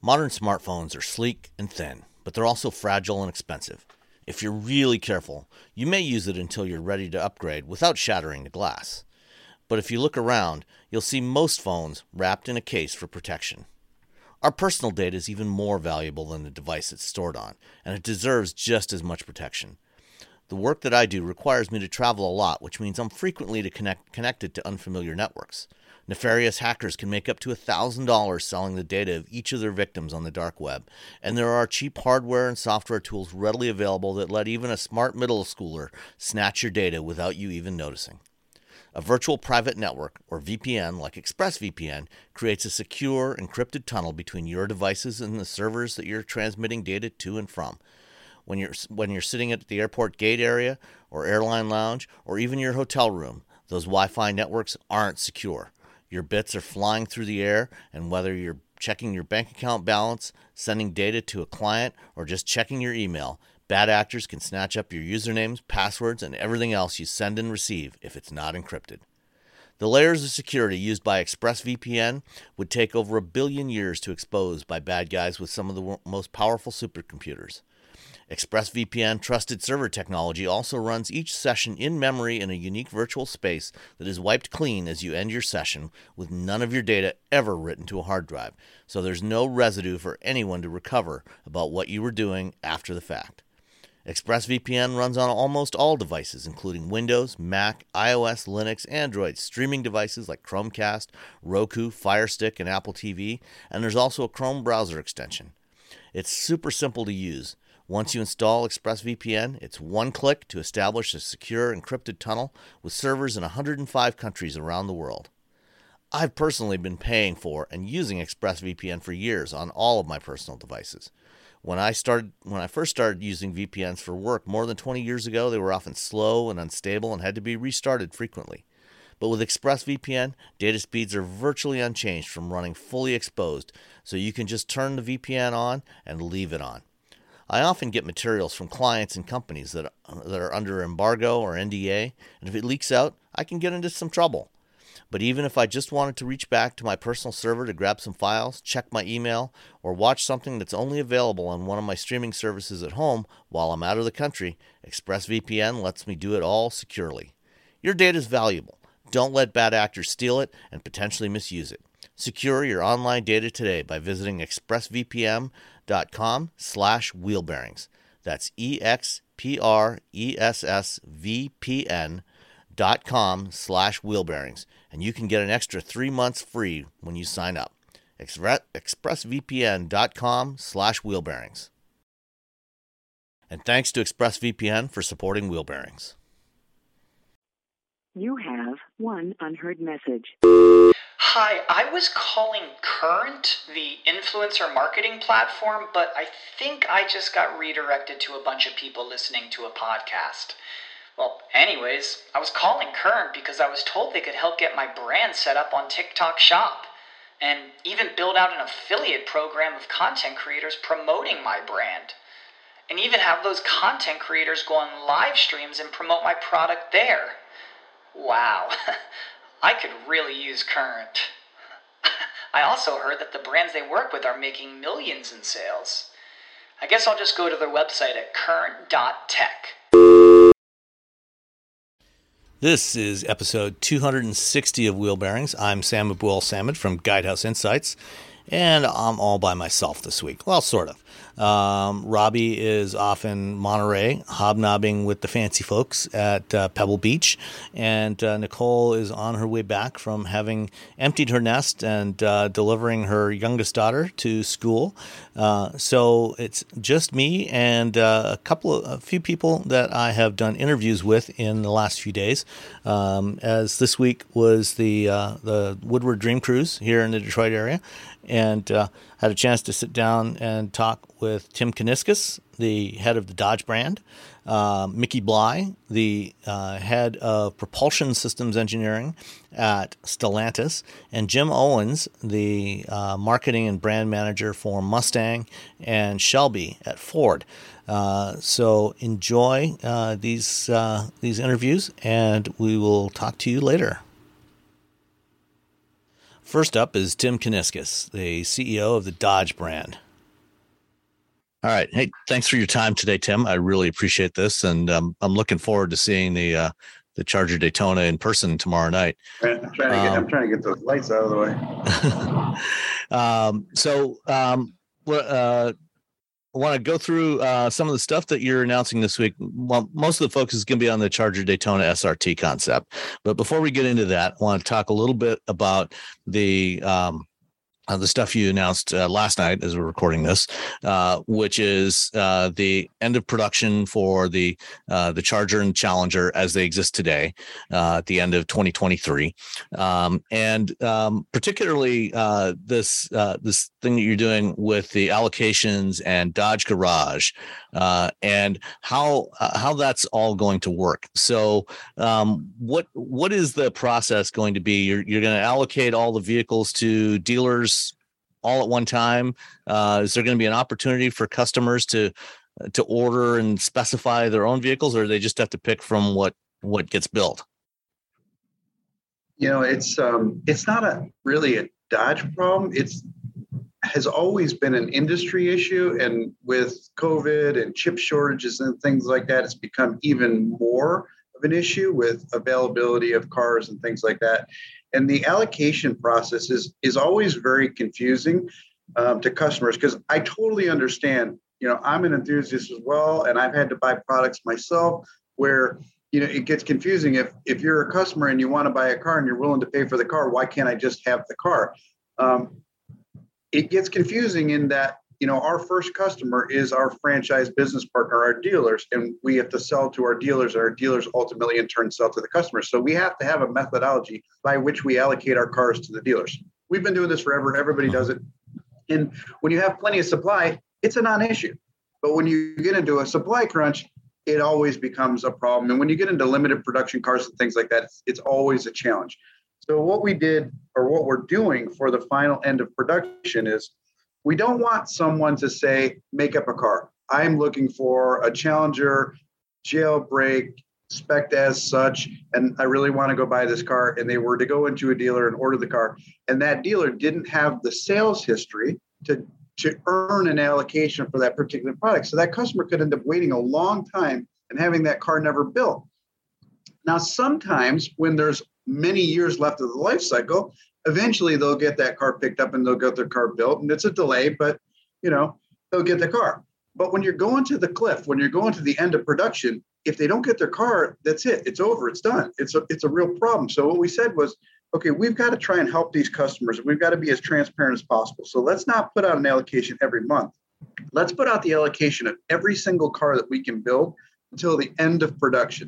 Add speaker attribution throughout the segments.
Speaker 1: Modern smartphones are sleek and thin, but they're also fragile and expensive. If you're really careful, you may use it until you're ready to upgrade without shattering the glass. But if you look around, you'll see most phones wrapped in a case for protection. Our personal data is even more valuable than the device it's stored on, and it deserves just as much protection. The work that I do requires me to travel a lot, which means I'm frequently connected to unfamiliar networks. Nefarious hackers can make up to $1,000 selling the data of each of their victims on the dark web, and there are cheap hardware and software tools readily available that let even a smart middle schooler snatch your data without you even noticing. A virtual private network, or VPN, like ExpressVPN, creates a secure, encrypted tunnel between your devices and the servers that you're transmitting data to and from. When you're sitting at the airport gate area, or airline lounge, or even your hotel room, those Wi-Fi networks aren't secure. Your bits are flying through the air, and whether you're checking your bank account balance, sending data to a client, or just checking your email, bad actors can snatch up your usernames, passwords, and everything else you send and receive if it's not encrypted. The layers of security used by ExpressVPN would take over 1 billion years to expose by bad guys with some of the most powerful supercomputers. ExpressVPN trusted server technology also runs each session in memory in a unique virtual space that is wiped clean as you end your session, with none of your data ever written to a hard drive, so there's no residue for anyone to recover about what you were doing after the fact. ExpressVPN runs on almost all devices, including Windows, Mac, iOS, Linux, Android, streaming devices like Chromecast, Roku, Fire Stick, and Apple TV, and there's also a Chrome browser extension. It's super simple to use. Once you install ExpressVPN, it's one click to establish a secure encrypted tunnel with servers in 105 countries around the world. I've personally been paying for and using ExpressVPN for years on all of my personal devices. When I first started using VPNs for work more than 20 years ago, they were often slow and unstable and had to be restarted frequently. But with ExpressVPN, data speeds are virtually unchanged from running fully exposed, so you can just turn the VPN on and leave it on. I often get materials from clients and companies that are under embargo or NDA, and if it leaks out, I can get into some trouble. But even if I just wanted to reach back to my personal server to grab some files, check my email, or watch something that's only available on one of my streaming services at home while I'm out of the country, ExpressVPN lets me do it all securely. Your data is valuable. Don't let bad actors steal it and potentially misuse it. Secure your online data today by visiting expressvpn.com/wheelbearings. That's expressvpn.com/wheelbearings, and you can get an extra 3 months free when you sign up. expressvpn.com/wheelbearings. And thanks to ExpressVPN for supporting Wheelbearings.
Speaker 2: You have one unheard message.
Speaker 3: Hi, I was calling Current, the influencer marketing platform, but I think I just got redirected to a bunch of people listening to a podcast. Well, anyways, I was calling Current because I was told they could help get my brand set up on TikTok Shop, and even build out an affiliate program of content creators promoting my brand, and even have those content creators go on live streams and promote my product there. Wow, I could really use Current. I also heard that the brands they work with are making millions in sales. I guess I'll just go to their website at current.tech.
Speaker 1: This is episode 260 of Wheel Bearings. I'm Sam Abuel-Samad from Guidehouse Insights, and I'm all by myself this week. Well, sort of. Robbie is off in Monterey, hobnobbing with the fancy folks at Pebble Beach, and Nicole is on her way back from having emptied her nest and delivering her youngest daughter to school. So it's just me and a few people that I have done interviews with in the last few days. As this week was the Woodward Dream Cruise here in the Detroit area, and had a chance to sit down and talk with Tim Kuniskis, the head of the Dodge brand, Mickey Bly, the head of propulsion systems engineering at Stellantis, and Jim Owens, the marketing and brand manager for Mustang and Shelby at Ford. So enjoy these interviews, and we will talk to you later. First up is Tim Kuniskis, the CEO of the Dodge brand. All right. Hey, thanks for your time today, Tim. I really appreciate this. And I'm looking forward to seeing the Charger Daytona in person tomorrow night.
Speaker 4: I'm trying to get those lights out of the
Speaker 1: way. I want to go through some of the stuff that you're announcing this week. Well, most of the focus is going to be on the Charger Daytona SRT concept. But before we get into that, I want to talk a little bit about the stuff you announced last night as we're recording this, which is the end of production for the Charger and Challenger as they exist today at the end of 2023, and particularly this thing that you're doing with the allocations and Dodge Garage, and how that's all going to work. So, what is the process going to be? You're going to allocate all the vehicles to dealers all at one time? Is there going to be an opportunity for customers to order and specify their own vehicles, or do they just have to pick from what gets built?
Speaker 4: It's not really a Dodge problem. Has always been an industry issue, and with COVID and chip shortages and things like that, it's become even more of an issue with availability of cars and things like that. And the allocation process is always very confusing to customers, because I totally understand. I'm an enthusiast as well, and I've had to buy products myself where it gets confusing. If you're a customer and you want to buy a car and you're willing to pay for the car, why can't I just have the car? It gets confusing in that our first customer is our franchise business partner, our dealers, and we have to sell to our dealers, and our dealers ultimately in turn sell to the customers. So we have to have a methodology by which we allocate our cars to the dealers. We've been doing this forever. Everybody does it. And when you have plenty of supply, it's a non-issue. But when you get into a supply crunch, it always becomes a problem. And when you get into limited production cars and things like that, it's always a challenge. So what we did, or what we're doing for the final end of production, is we don't want someone to say, make up a car. I'm looking for a Challenger, jailbreak, spec'd as such, and I really want to go buy this car. And they were to go into a dealer and order the car. And that dealer didn't have the sales history to earn an allocation for that particular product. So that customer could end up waiting a long time and having that car never built. Now, sometimes when there's many years left of the life cycle, eventually they'll get that car picked up and they'll get their car built, and it's a delay, but they'll get the car. But when you're going to the cliff, when you're going to the end of production, if they don't get their car, that's it. It's over. It's done. It's a real problem. So what we said was, okay, we've got to try and help these customers. We've got to be as transparent as possible. So let's not put out an allocation every month. Let's put out the allocation of every single car that we can build until the end of production.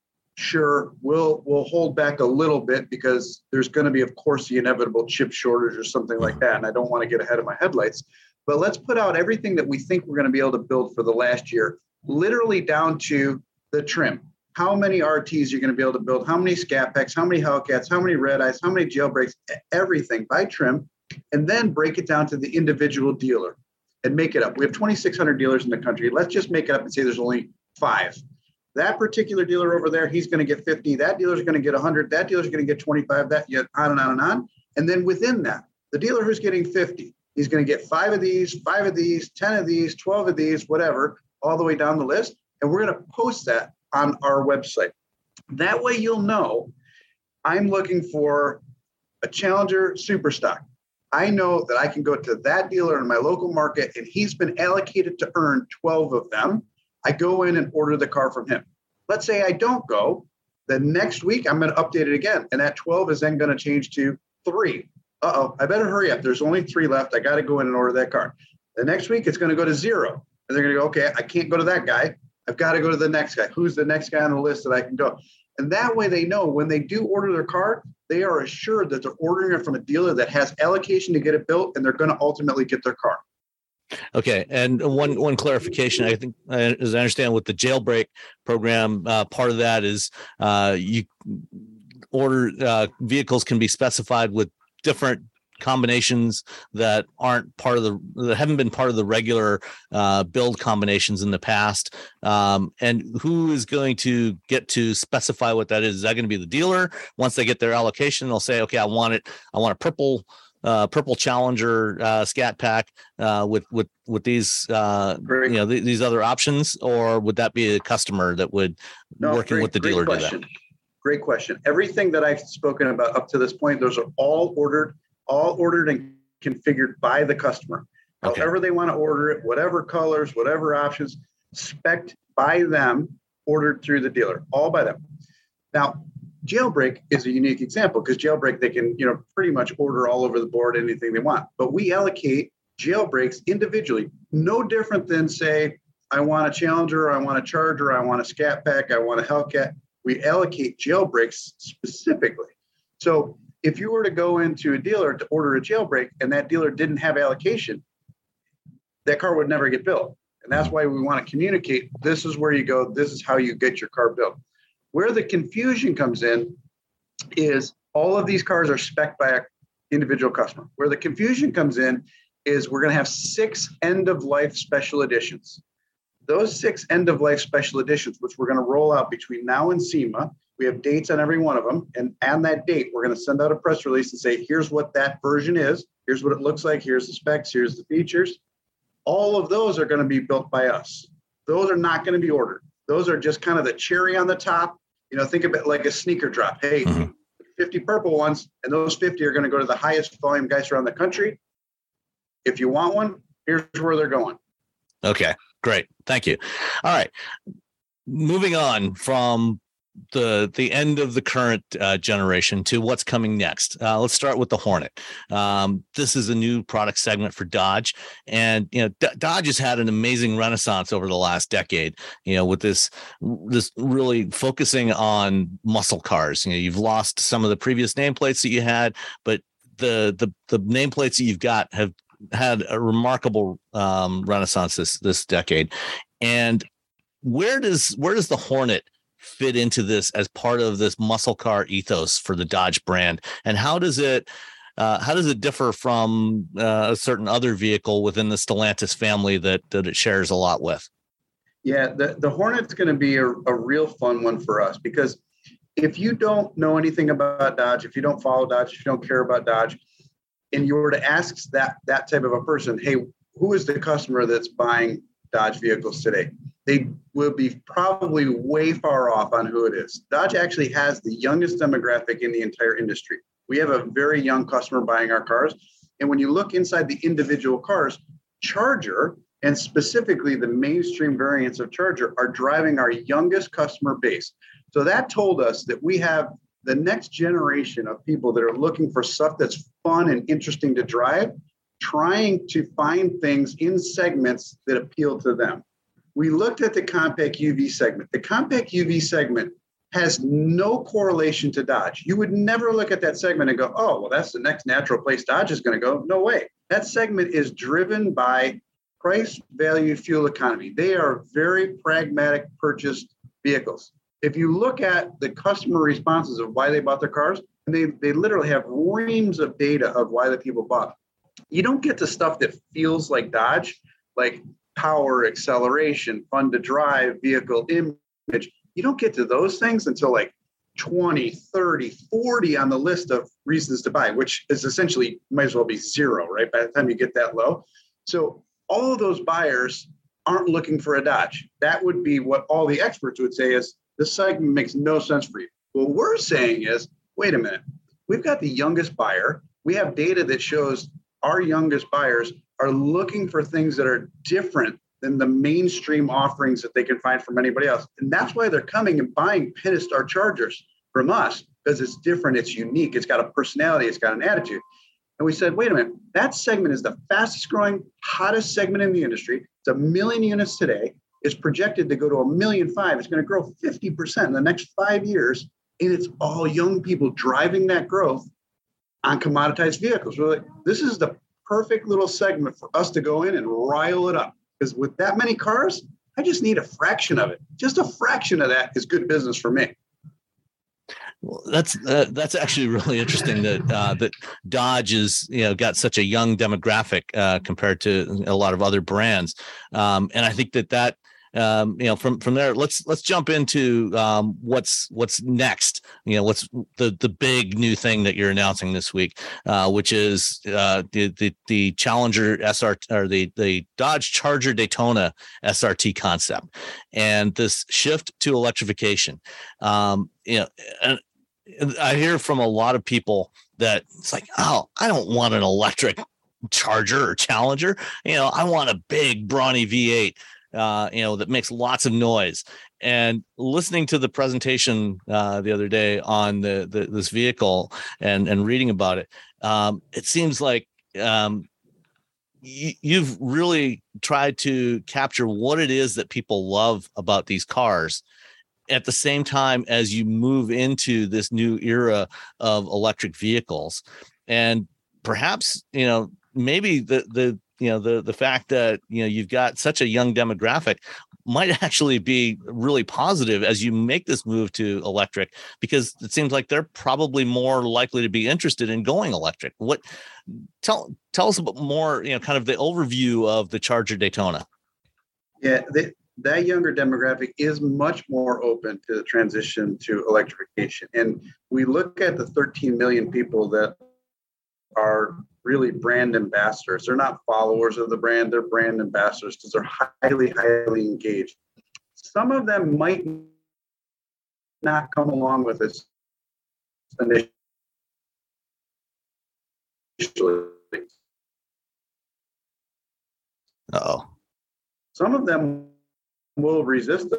Speaker 4: Sure, we'll hold back a little bit because there's going to be, of course, the inevitable chip shortage or something like that. And I don't want to get ahead of my headlights. But let's put out everything that we think we're going to be able to build for the last year, literally down to the trim. How many RTs you're going to be able to build, how many Scat Packs, how many Hellcats, how many Red Eyes, how many jailbreaks, everything by trim, and then break it down to the individual dealer and make it up. We have 2,600 dealers in the country. Let's just make it up and say there's only 5. That particular dealer over there, he's going to get 50. That dealer's going to get 100. That dealer's going to get 25. That on and on and on. And then within that, the dealer who's getting 50, he's going to get 5 of these, 5 of these, 10 of these, 12 of these, whatever, all the way down the list. And we're going to post that on our website. That way you'll know I'm looking for a Challenger Superstock. I know that I can go to that dealer in my local market, and he's been allocated to earn 12 of them. I go in and order the car from him. Let's say I don't go. The next week, I'm going to update it again. And that 12 is then going to change to 3. I better hurry up. There's only 3 left. I got to go in and order that car. The next week, it's going to go to 0. And they're going to go, okay, I can't go to that guy. I've got to go to the next guy. Who's the next guy on the list that I can go? And that way they know when they do order their car, they are assured that they're ordering it from a dealer that has allocation to get it built, and they're going to ultimately get their car.
Speaker 1: Okay. And one clarification, I think, as I understand with the jailbreak program, part of that is you order vehicles can be specified with different combinations that haven't been part of the regular build combinations in the past? And who is going to get to specify what that is? Is that going to be the dealer? Once they get their allocation, they'll say, okay, I want a purple Challenger Scat Pack with these these other options, or would that be a customer that would with the dealer do that?
Speaker 4: Great question. Everything that I've spoken about up to this point, those are all ordered and configured by the customer. Okay. However they want to order it, whatever colors, whatever options, spec'd by them, ordered through the dealer, all by them. Now, Jailbreak is a unique example because Jailbreak, they can, pretty much order all over the board anything they want. But we allocate Jailbreaks individually, no different than, say, I want a Challenger, I want a Charger, I want a Scat Pack, I want a Hellcat. We allocate Jailbreaks specifically. So if you were to go into a dealer to order a Jailbreak and that dealer didn't have allocation, that car would never get built. And that's why we want to communicate, this is where you go, this is how you get your car built. Where the confusion comes in is all of these cars are spec'd by an individual customer. Where the confusion comes in is we're going to have 6 end-of-life special editions. Those 6 end-of-life special editions, which we're going to roll out between now and SEMA, we have dates on every one of them. And on that date, we're going to send out a press release and say, here's what that version is. Here's what it looks like. Here's the specs. Here's the features. All of those are going to be built by us. Those are not going to be ordered. Those are just kind of the cherry on the top. Think of it like a sneaker drop. Hey, 50 purple ones, and those 50 are going to go to the highest volume guys around the country. If you want one, here's where they're going.
Speaker 1: Okay, great. Thank you. All right. Moving on from the end of the current generation to what's coming next. Let's start with the Hornet. This is a new product segment for Dodge, and Dodge has had an amazing renaissance over the last decade. With this really focusing on muscle cars. You've lost some of the previous nameplates that you had, but the nameplates that you've got have had a remarkable renaissance this decade. And where does the Hornet fit into this as part of this muscle car ethos for the Dodge brand, and how does it differ from a certain other vehicle within the Stellantis family that it shares a lot with?
Speaker 4: Yeah, the Hornet's going to be a real fun one for us, because if you don't know anything about Dodge, if you don't follow Dodge, if you don't care about Dodge, and you were to ask that type of a person, hey, who is the customer that's buying Dodge vehicles today? They will be probably way far off on who it is. Dodge actually has the youngest demographic in the entire industry. We have a very young customer buying our cars. And when you look inside the individual cars, Charger, and specifically the mainstream variants of Charger, are driving our youngest customer base. So that told us that we have the next generation of people that are looking for stuff that's fun and interesting to drive, trying to find things in segments that appeal to them. We looked at the compact UV segment. The compact UV segment has no correlation to Dodge. You would never look at that segment and go, oh, well, that's the next natural place Dodge is going to go. No way. That segment is driven by price, value, fuel economy. They are very pragmatic purchased vehicles. If you look at the customer responses of why they bought their cars, and they literally have reams of data of why the people bought. You don't get the stuff that feels like Dodge, like power, acceleration, fun to drive, vehicle image. You don't get to those things until like 20, 30, 40 on the list of reasons to buy, which is essentially might as well be 0, right? By the time you get that low. So all of those buyers aren't looking for a Dodge. That would be what all the experts would say is this segment makes no sense for you. What we're saying is, wait a minute, we've got the youngest buyer. We have data that shows our youngest buyers are looking for things that are different than the mainstream offerings that they can find from anybody else. And that's why they're coming and buying Pentastar Chargers from us, because it's different, it's unique, it's got a personality, it's got an attitude. And we said, wait a minute, that segment is the fastest growing, hottest segment in the industry. It's 1 million units today. It's projected to go to 1.5 million. It's going to grow 50% in the next 5 years. And it's all young people driving that growth on commoditized vehicles. We're like, this is the perfect little segment for us to go in and rile it up. Because with that many cars, I just need a fraction of it. Just a fraction of that is good business for me.
Speaker 1: Well, that's actually really interesting that Dodge is got such a young demographic compared to a lot of other brands, and I think that from there let's jump into what's next. What's the big new thing that you're announcing this week, which is the Challenger SR, or the Dodge Charger Daytona SRT concept, and this shift to electrification. And I hear from a lot of people that it's like, oh, I don't want an electric Charger or Challenger. I want a big brawny V8, that makes lots of noise. And listening to the presentation the other day on this vehicle and reading about it, it seems like you've really tried to capture what it is that people love about these cars, at the same time as you move into this new era of electric vehicles. And perhaps, maybe the fact that, you've got such a young demographic might actually be really positive as you make this move to electric, because it seems like they're probably more likely to be interested in going electric. Tell us about more, kind of the overview of the Charger Daytona.
Speaker 4: Yeah, that younger demographic is much more open to the transition to electrification. And we look at the 13 million people that are really brand ambassadors. They're not followers of the brand, they're brand ambassadors because they're highly, highly engaged. Some of them might not come along with us initially.
Speaker 1: Uh-oh.
Speaker 4: Some of them will resist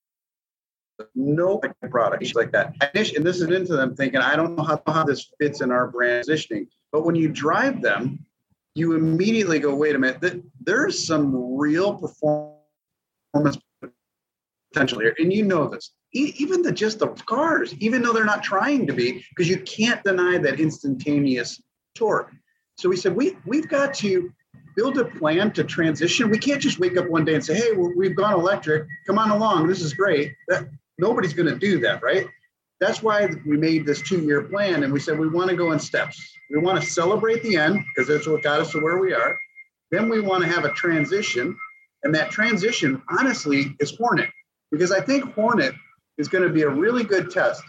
Speaker 4: no product like that. And this is into them thinking, I don't know how this fits in our brand positioning. But when you drive them, you immediately go, wait a minute, there's some real performance potential here. And you know this. Even just the cars, even though they're not trying to be, because you can't deny that instantaneous torque. So we said, we've got to build a plan to transition. We can't just wake up one day and say, hey, we've gone electric. Come on along. This is great. Nobody's going to do that, right? That's why we made this 2-year plan. And we said, we want to go in steps. We want to celebrate the end because that's what got us to where we are. Then we want to have a transition. And that transition, honestly, is Hornet. Because I think Hornet is going to be a really good test.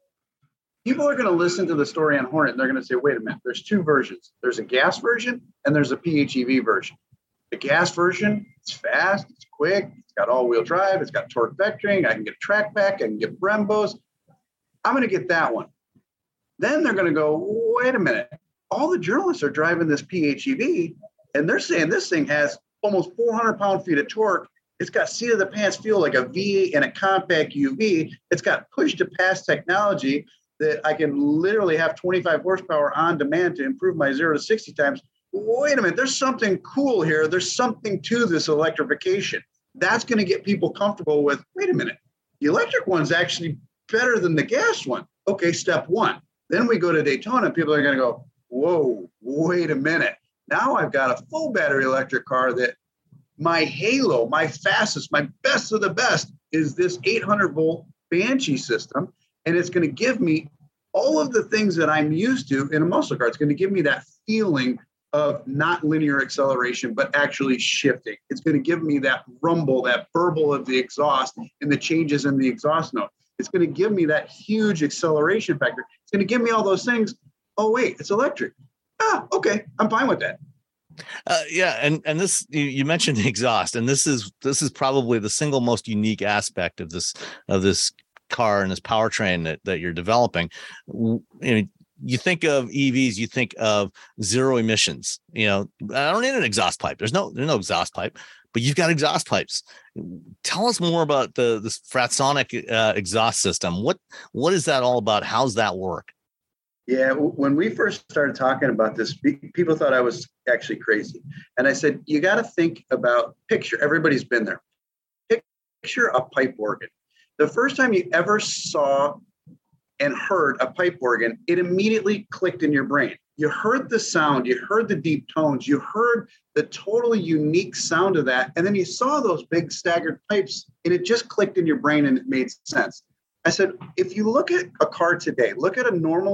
Speaker 4: People are going to listen to the story on Hornet and they're going to say, wait a minute, there's 2 versions. There's a gas version and there's a PHEV version. The gas version, it's fast, it's quick, it's got all-wheel drive, it's got torque vectoring, I can get track back, I can get Brembos. I'm going to get that one. Then they're going to go, wait a minute, all the journalists are driving this PHEV and they're saying this thing has almost 400 pound-feet of torque. It's got seat-of-the-pants feel like a V8 and a compact UV. It's got push-to-pass technology that I can literally have 25 horsepower on demand to improve my 0 to 60 times. Wait a minute, there's something cool here. There's something to this electrification. That's going to get people comfortable with, wait a minute, the electric one's actually better than the gas one. Okay, step 1. Then we go to Daytona, people are going to go, whoa, wait a minute. Now I've got a full battery electric car that my halo, my fastest, my best of the best is this 800 volt Banshee system. And it's going to give me all of the things that I'm used to in a muscle car. It's going to give me that feeling of not linear acceleration, but actually shifting. It's going to give me that rumble, that burble of the exhaust and the changes in the exhaust note. It's going to give me that huge acceleration factor. It's going to give me all those things. Oh, wait, it's electric. Okay, I'm fine with that.
Speaker 1: Yeah, and this you mentioned exhaust, and this is probably the single most unique aspect of this car and this powertrain that you're developing. You think of EVs, you think of zero emissions. I don't need an exhaust pipe. There's no exhaust pipe, but you've got exhaust pipes. Tell us more about this Fratsonic exhaust system. What is that all about? How's that work?
Speaker 4: Yeah, when we first started talking about this, people thought I was actually crazy. And I said, you got to think about everybody's been there. Picture a pipe organ. The first time you ever saw and heard a pipe organ, it immediately clicked in your brain. You heard the sound, you heard the deep tones, you heard the totally unique sound of that. And then you saw those big staggered pipes and it just clicked in your brain and it made sense. I said, if you look at a car today, look at a normal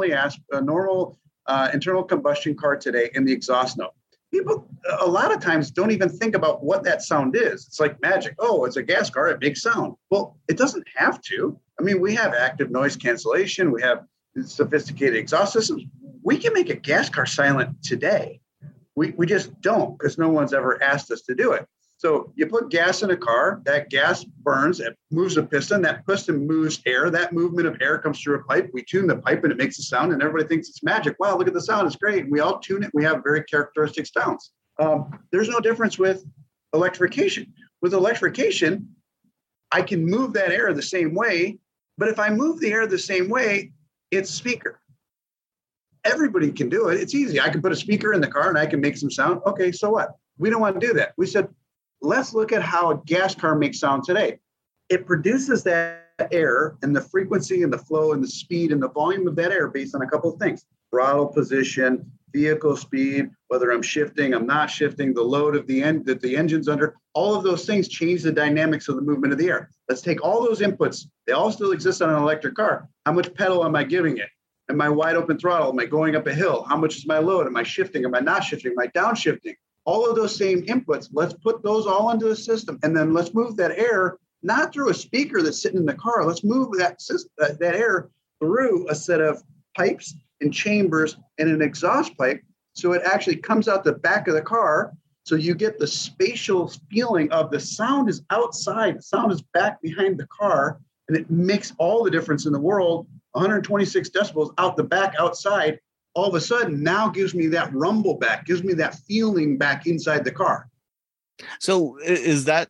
Speaker 4: internal combustion car today in the exhaust note. People a lot of times don't even think about what that sound is. It's like magic. Oh, it's a gas car. It makes sound. Well, it doesn't have to. I mean, we have active noise cancellation. We have sophisticated exhaust systems. We can make a gas car silent today. We just don't, because no one's ever asked us to do it. So you put gas in a car, that gas burns, it moves a piston, that piston moves air, that movement of air comes through a pipe, we tune the pipe and it makes a sound and everybody thinks it's magic. Wow, look at the sound, it's great. And we all tune it, we have very characteristic sounds. There's no difference with electrification. With electrification, I can move that air the same way, but if I move the air the same way, it's speaker. Everybody can do it, it's easy. I can put a speaker in the car and I can make some sound. Okay, so what? We don't want to do that. We said, let's look at how a gas car makes sound today. It produces that air and the frequency and the flow and the speed and the volume of that air based on a couple of things: throttle position, vehicle speed, whether I'm shifting, I'm not shifting, the load of the end that the engine's under. All of those things change the dynamics of the movement of the air. Let's take all those inputs. They all still exist on an electric car. How much pedal am I giving it? Am I wide open throttle? Am I going up a hill? How much is my load? Am I shifting? Am I not shifting? Am I downshifting? All of those same inputs, let's put those all into the system. And then let's move that air, not through a speaker that's sitting in the car. Let's move that air through a set of pipes and chambers and an exhaust pipe. So it actually comes out the back of the car. So you get the spatial feeling of the sound is outside, the sound is back behind the car. And it makes all the difference in the world. 126 decibels out the back outside. All of a sudden now gives me that rumble back, gives me that feeling back inside the car.
Speaker 1: So is that,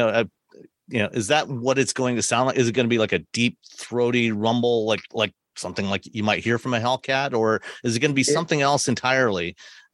Speaker 1: is that what it's going to sound like? Is it going to be like a deep throaty rumble, like something like you might hear from a Hellcat, or is it going to be something else entirely?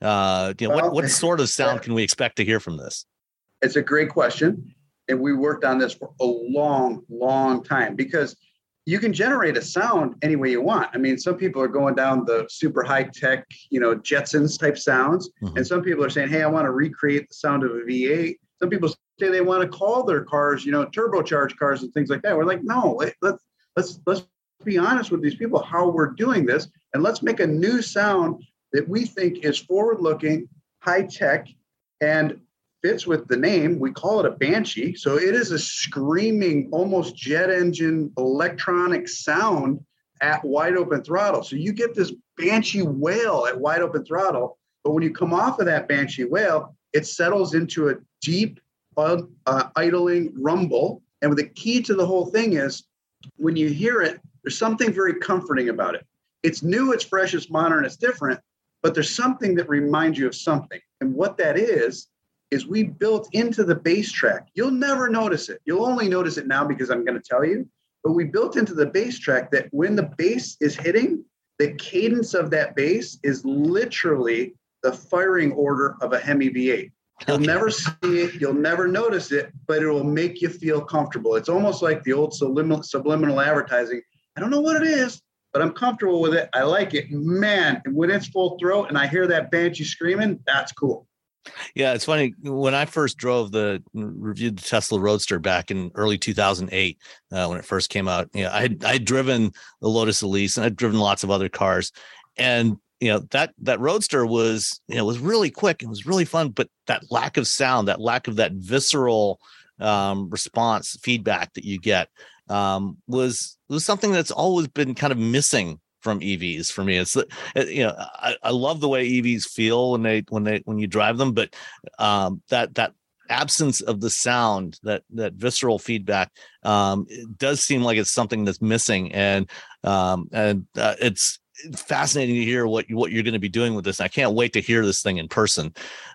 Speaker 1: What sort of sound can we expect to hear from this?
Speaker 4: It's a great question. And we worked on this for a long, long time, because you can generate a sound any way you want. I mean, some people are going down the super high tech, Jetsons type sounds. Mm-hmm. And some people are saying, hey, I want to recreate the sound of a V8. Some people say they want to call their cars, turbocharged cars and things like that. We're like, no, let's be honest with these people, how we're doing this. And let's make a new sound that we think is forward looking, high tech, and fits with the name. We call it a Banshee. So it is a screaming, almost jet engine electronic sound at wide open throttle. So you get this Banshee wail at wide open throttle, but when you come off of that Banshee wail, it settles into a deep, idling rumble. And the key to the whole thing is when you hear it, there's something very comforting about it. It's new, it's fresh, it's modern, it's different, but there's something that reminds you of something. And what that is we built into the bass track. You'll never notice it. You'll only notice it now because I'm going to tell you. But we built into the bass track that when the bass is hitting, the cadence of that bass is literally the firing order of a Hemi V8. You'll never see it. You'll never notice it, but it will make you feel comfortable. It's almost like the old subliminal advertising. I don't know what it is, but I'm comfortable with it. I like it. Man, when it's full throat and I hear that Banshee screaming, that's cool.
Speaker 1: Yeah, it's funny. When I first reviewed the Tesla Roadster back in early 2008, when it first came out, I had driven the Lotus Elise and I'd driven lots of other cars, and that Roadster was really quick. It was really fun, but that lack of sound, that lack of that visceral response feedback that you get was something that's always been kind of missing from EVs for me. It's I love the way EVs feel when you drive them, but that absence of the sound, that visceral feedback, it does seem like it's something that's missing, and it's fascinating to hear what you're going to be doing with this. I can't wait to hear this thing in person.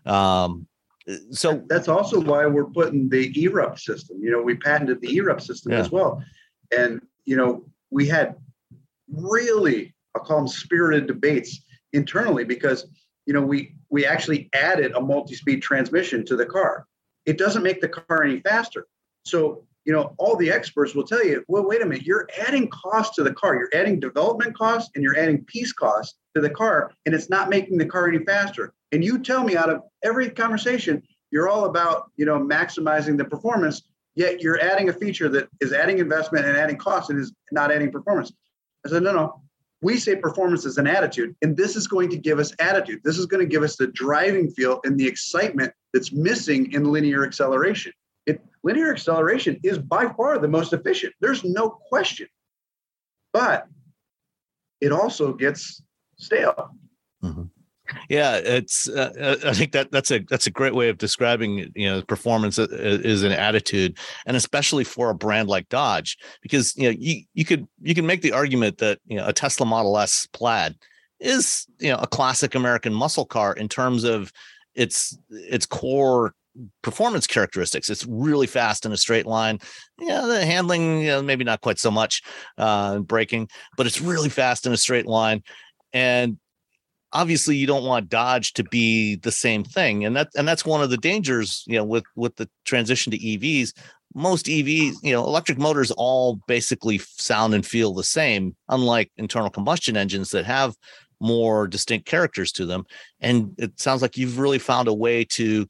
Speaker 1: So
Speaker 4: that's also why we're putting the ERUP system. We patented the ERUP system as well, and we had really, I'll call them spirited debates internally, because we actually added a multi-speed transmission to the car. It doesn't make the car any faster. So all the experts will tell you, well, wait a minute, you're adding cost to the car. You're adding development costs and you're adding piece costs to the car, and it's not making the car any faster. And you tell me out of every conversation, you're all about maximizing the performance. yet you're adding a feature that is adding investment and adding cost and is not adding performance. I said, no. We say performance is an attitude, and this is going to give us attitude. This is going to give us the driving feel and the excitement that's missing in linear acceleration. Linear acceleration is by far the most efficient. There's no question. But it also gets stale.
Speaker 1: Mm-hmm. Yeah, it's. I think that's a great way of describing. Performance is an attitude, and especially for a brand like Dodge, because you can make the argument that a Tesla Model S Plaid is a classic American muscle car in terms of its core performance characteristics. It's really fast in a straight line. The handling, maybe not quite so much, braking, but it's really fast in a straight line, and obviously you don't want Dodge to be the same thing. And that's one of the dangers, with the transition to EVs. Most EVs, electric motors all basically sound and feel the same, unlike internal combustion engines that have more distinct characters to them. And it sounds like you've really found a way to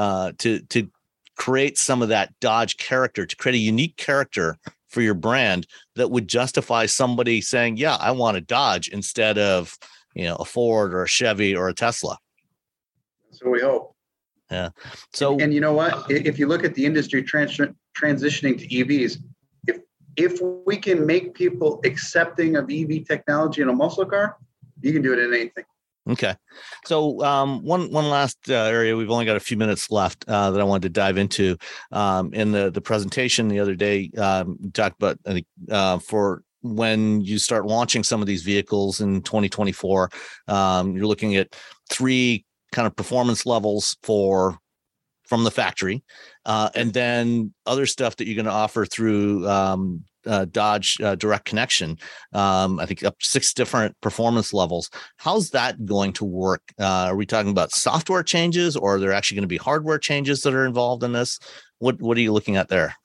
Speaker 1: create some of that Dodge character, to create a unique character for your brand that would justify somebody saying, yeah, I want a Dodge instead of a Ford or a Chevy or a Tesla.
Speaker 4: So we hope.
Speaker 1: Yeah. So,
Speaker 4: and you know what? If you look at the industry transitioning to EVs, if we can make people accepting of EV technology in a muscle car, you can do it in anything.
Speaker 1: Okay. So one last area, we've only got a few minutes left that I wanted to dive into. In the presentation the other day, you talked about, I think, for when you start launching some of these vehicles in 2024, you're looking at 3 kind of performance levels from the factory, and then other stuff that you're going to offer through Dodge Direct Connection. I think up to 6 different performance levels. How's that going to work? Are we talking about software changes, or are there actually going to be hardware changes that are involved in this? What are you looking at there?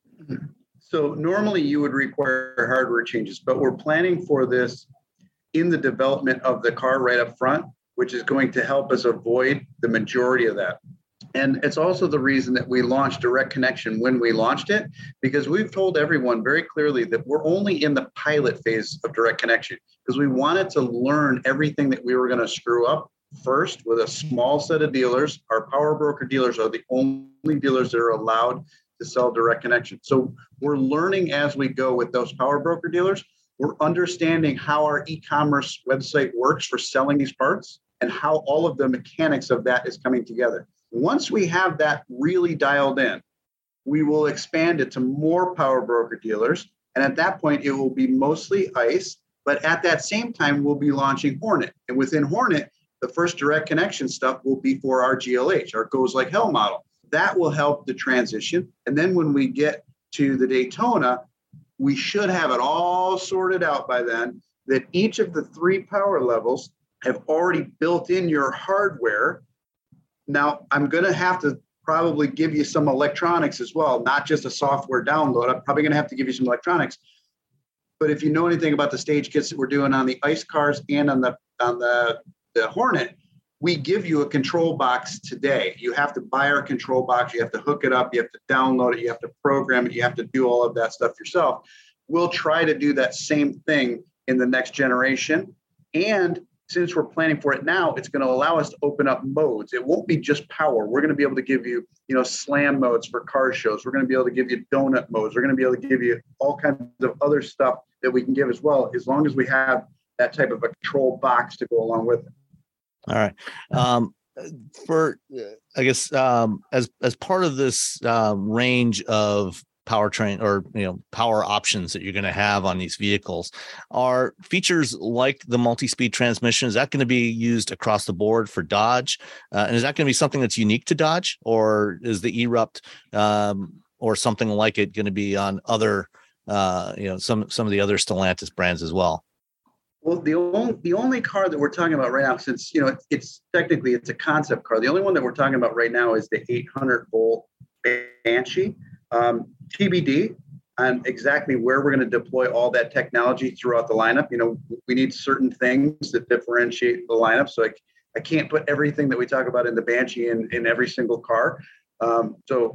Speaker 4: So normally you would require hardware changes, but we're planning for this in the development of the car right up front, which is going to help us avoid the majority of that. And it's also the reason that we launched Direct Connection when we launched it, because we've told everyone very clearly that we're only in the pilot phase of Direct Connection, because we wanted to learn everything that we were going to screw up first with a small set of dealers. Our power broker dealers are the only dealers that are allowed to sell Direct Connection. So we're learning as we go with those power broker dealers. We're understanding how our e-commerce website works for selling these parts and how all of the mechanics of that is coming together. Once we have that really dialed in, we will expand it to more power broker dealers. And at that point, it will be mostly ICE. But at that same time, we'll be launching Hornet. And within Hornet, the first Direct Connection stuff will be for our GLH, our Goes Like Hell model. That will help the transition. And then when we get to the Daytona, we should have it all sorted out by then, that each of the 3 power levels have already built in your hardware. Now, I'm going to have to probably give you some electronics as well, not just a software download. I'm probably going to have to give you some electronics. But if you know anything about the stage kits that we're doing on the ICE cars and on the Hornet, we give you a control box today. You have to buy our control box. You have to hook it up. You have to download it. You have to program it. You have to do all of that stuff yourself. We'll try to do that same thing in the next generation. And since we're planning for it now, it's going to allow us to open up modes. It won't be just power. We're going to be able to give you, slam modes for car shows. We're going to be able to give you donut modes. We're going to be able to give you all kinds of other stuff that we can give as well, as long as we have that type of a control box to go along with it.
Speaker 1: All right. As part of this range of powertrain or power options that you're going to have on these vehicles, are features like the multi-speed transmission, is that going to be used across the board for Dodge? And is that going to be something that's unique to Dodge, or is the Erupt or something like it going to be on other some of the other Stellantis brands as well?
Speaker 4: Well, the only car that we're talking about right now, since it's technically a concept car, the only one that we're talking about right now is the 800-volt Banshee. TBD on exactly where we're going to deploy all that technology throughout the lineup. We need certain things that differentiate the lineup. So I can't put everything that we talk about in the Banshee in every single car. So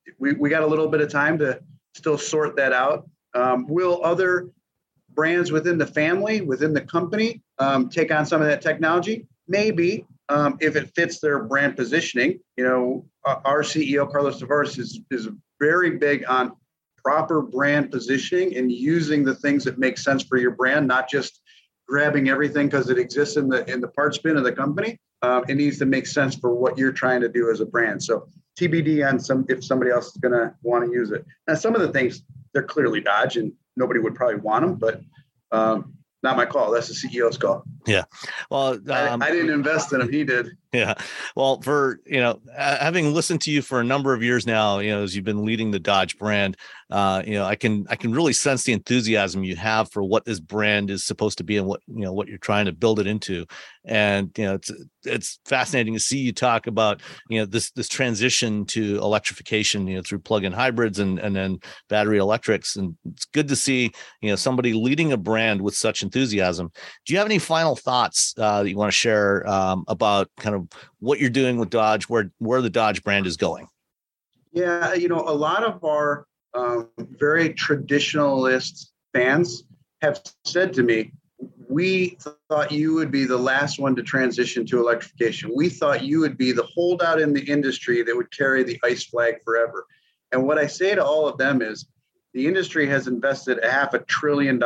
Speaker 4: we got a little bit of time to still sort that out. Will other brands within the family, within the company, take on some of that technology? Maybe, if it fits their brand positioning. Our CEO, Carlos Tavares, is very big on proper brand positioning and using the things that make sense for your brand, not just grabbing everything because it exists in the parts bin of the company. It needs to make sense for what you're trying to do as a brand. So TBD on if somebody else is going to want to use it. Now, some of the things, they're clearly Dodge and nobody would probably want them, but not my call. That's the CEO's call.
Speaker 1: Yeah. Well,
Speaker 4: I didn't invest in them. He did.
Speaker 1: Yeah. Well, for, having listened to you for a number of years now, as you've been leading the Dodge brand, I can really sense the enthusiasm you have for what this brand is supposed to be and what you're trying to build it into. And, it's fascinating to see you talk about, this transition to electrification, through plug-in hybrids and then battery electrics. And it's good to see, somebody leading a brand with such enthusiasm. Do you have any final thoughts that you want to share about kind of what you're doing with Dodge, where the Dodge brand is going?
Speaker 4: Yeah, a lot of our very traditionalist fans have said to me, we thought you would be the last one to transition to electrification. We thought you would be the holdout in the industry that would carry the ICE flag forever. And what I say to all of them is the industry has invested $500 billion.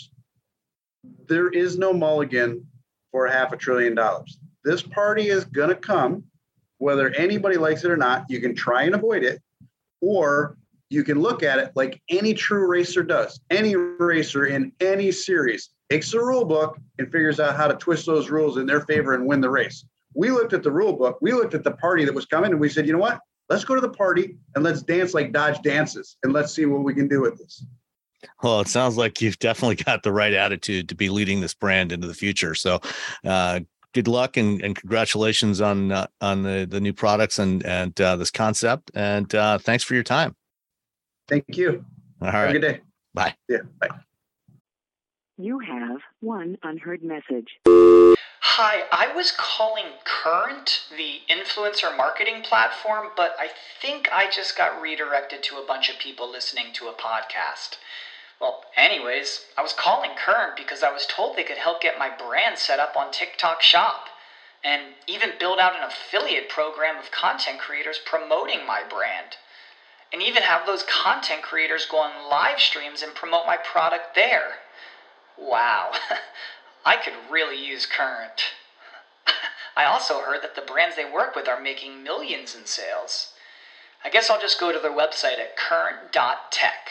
Speaker 4: There is no mulligan for $500 billion. This party is going to come, whether anybody likes it or not. You can try and avoid it, or you can look at it like any true racer does. Any racer in any series takes the rule book and figures out how to twist those rules in their favor and win the race. We looked at the rule book. We looked at the party that was coming, and we said, you know what? Let's go to the party and let's dance like Dodge dances, and let's see what we can do with this.
Speaker 1: Well, it sounds like you've definitely got the right attitude to be leading this brand into the future. So good luck and congratulations on the new products and this concept. And thanks for your time.
Speaker 4: Thank you.
Speaker 1: All right.
Speaker 4: Have a good day.
Speaker 1: Bye.
Speaker 4: Yeah. Bye.
Speaker 2: You have one unheard message.
Speaker 3: Hi, I was calling Current, the influencer marketing platform, but I think I just got redirected to a bunch of people listening to a podcast. Well, anyways, I was calling Current because I was told they could help get my brand set up on TikTok Shop and even build out an affiliate program of content creators promoting my brand. And even have those content creators go on live streams and promote my product there. Wow, I could really use Current. I also heard that the brands they work with are making millions in sales. I guess I'll just go to their website at current.tech.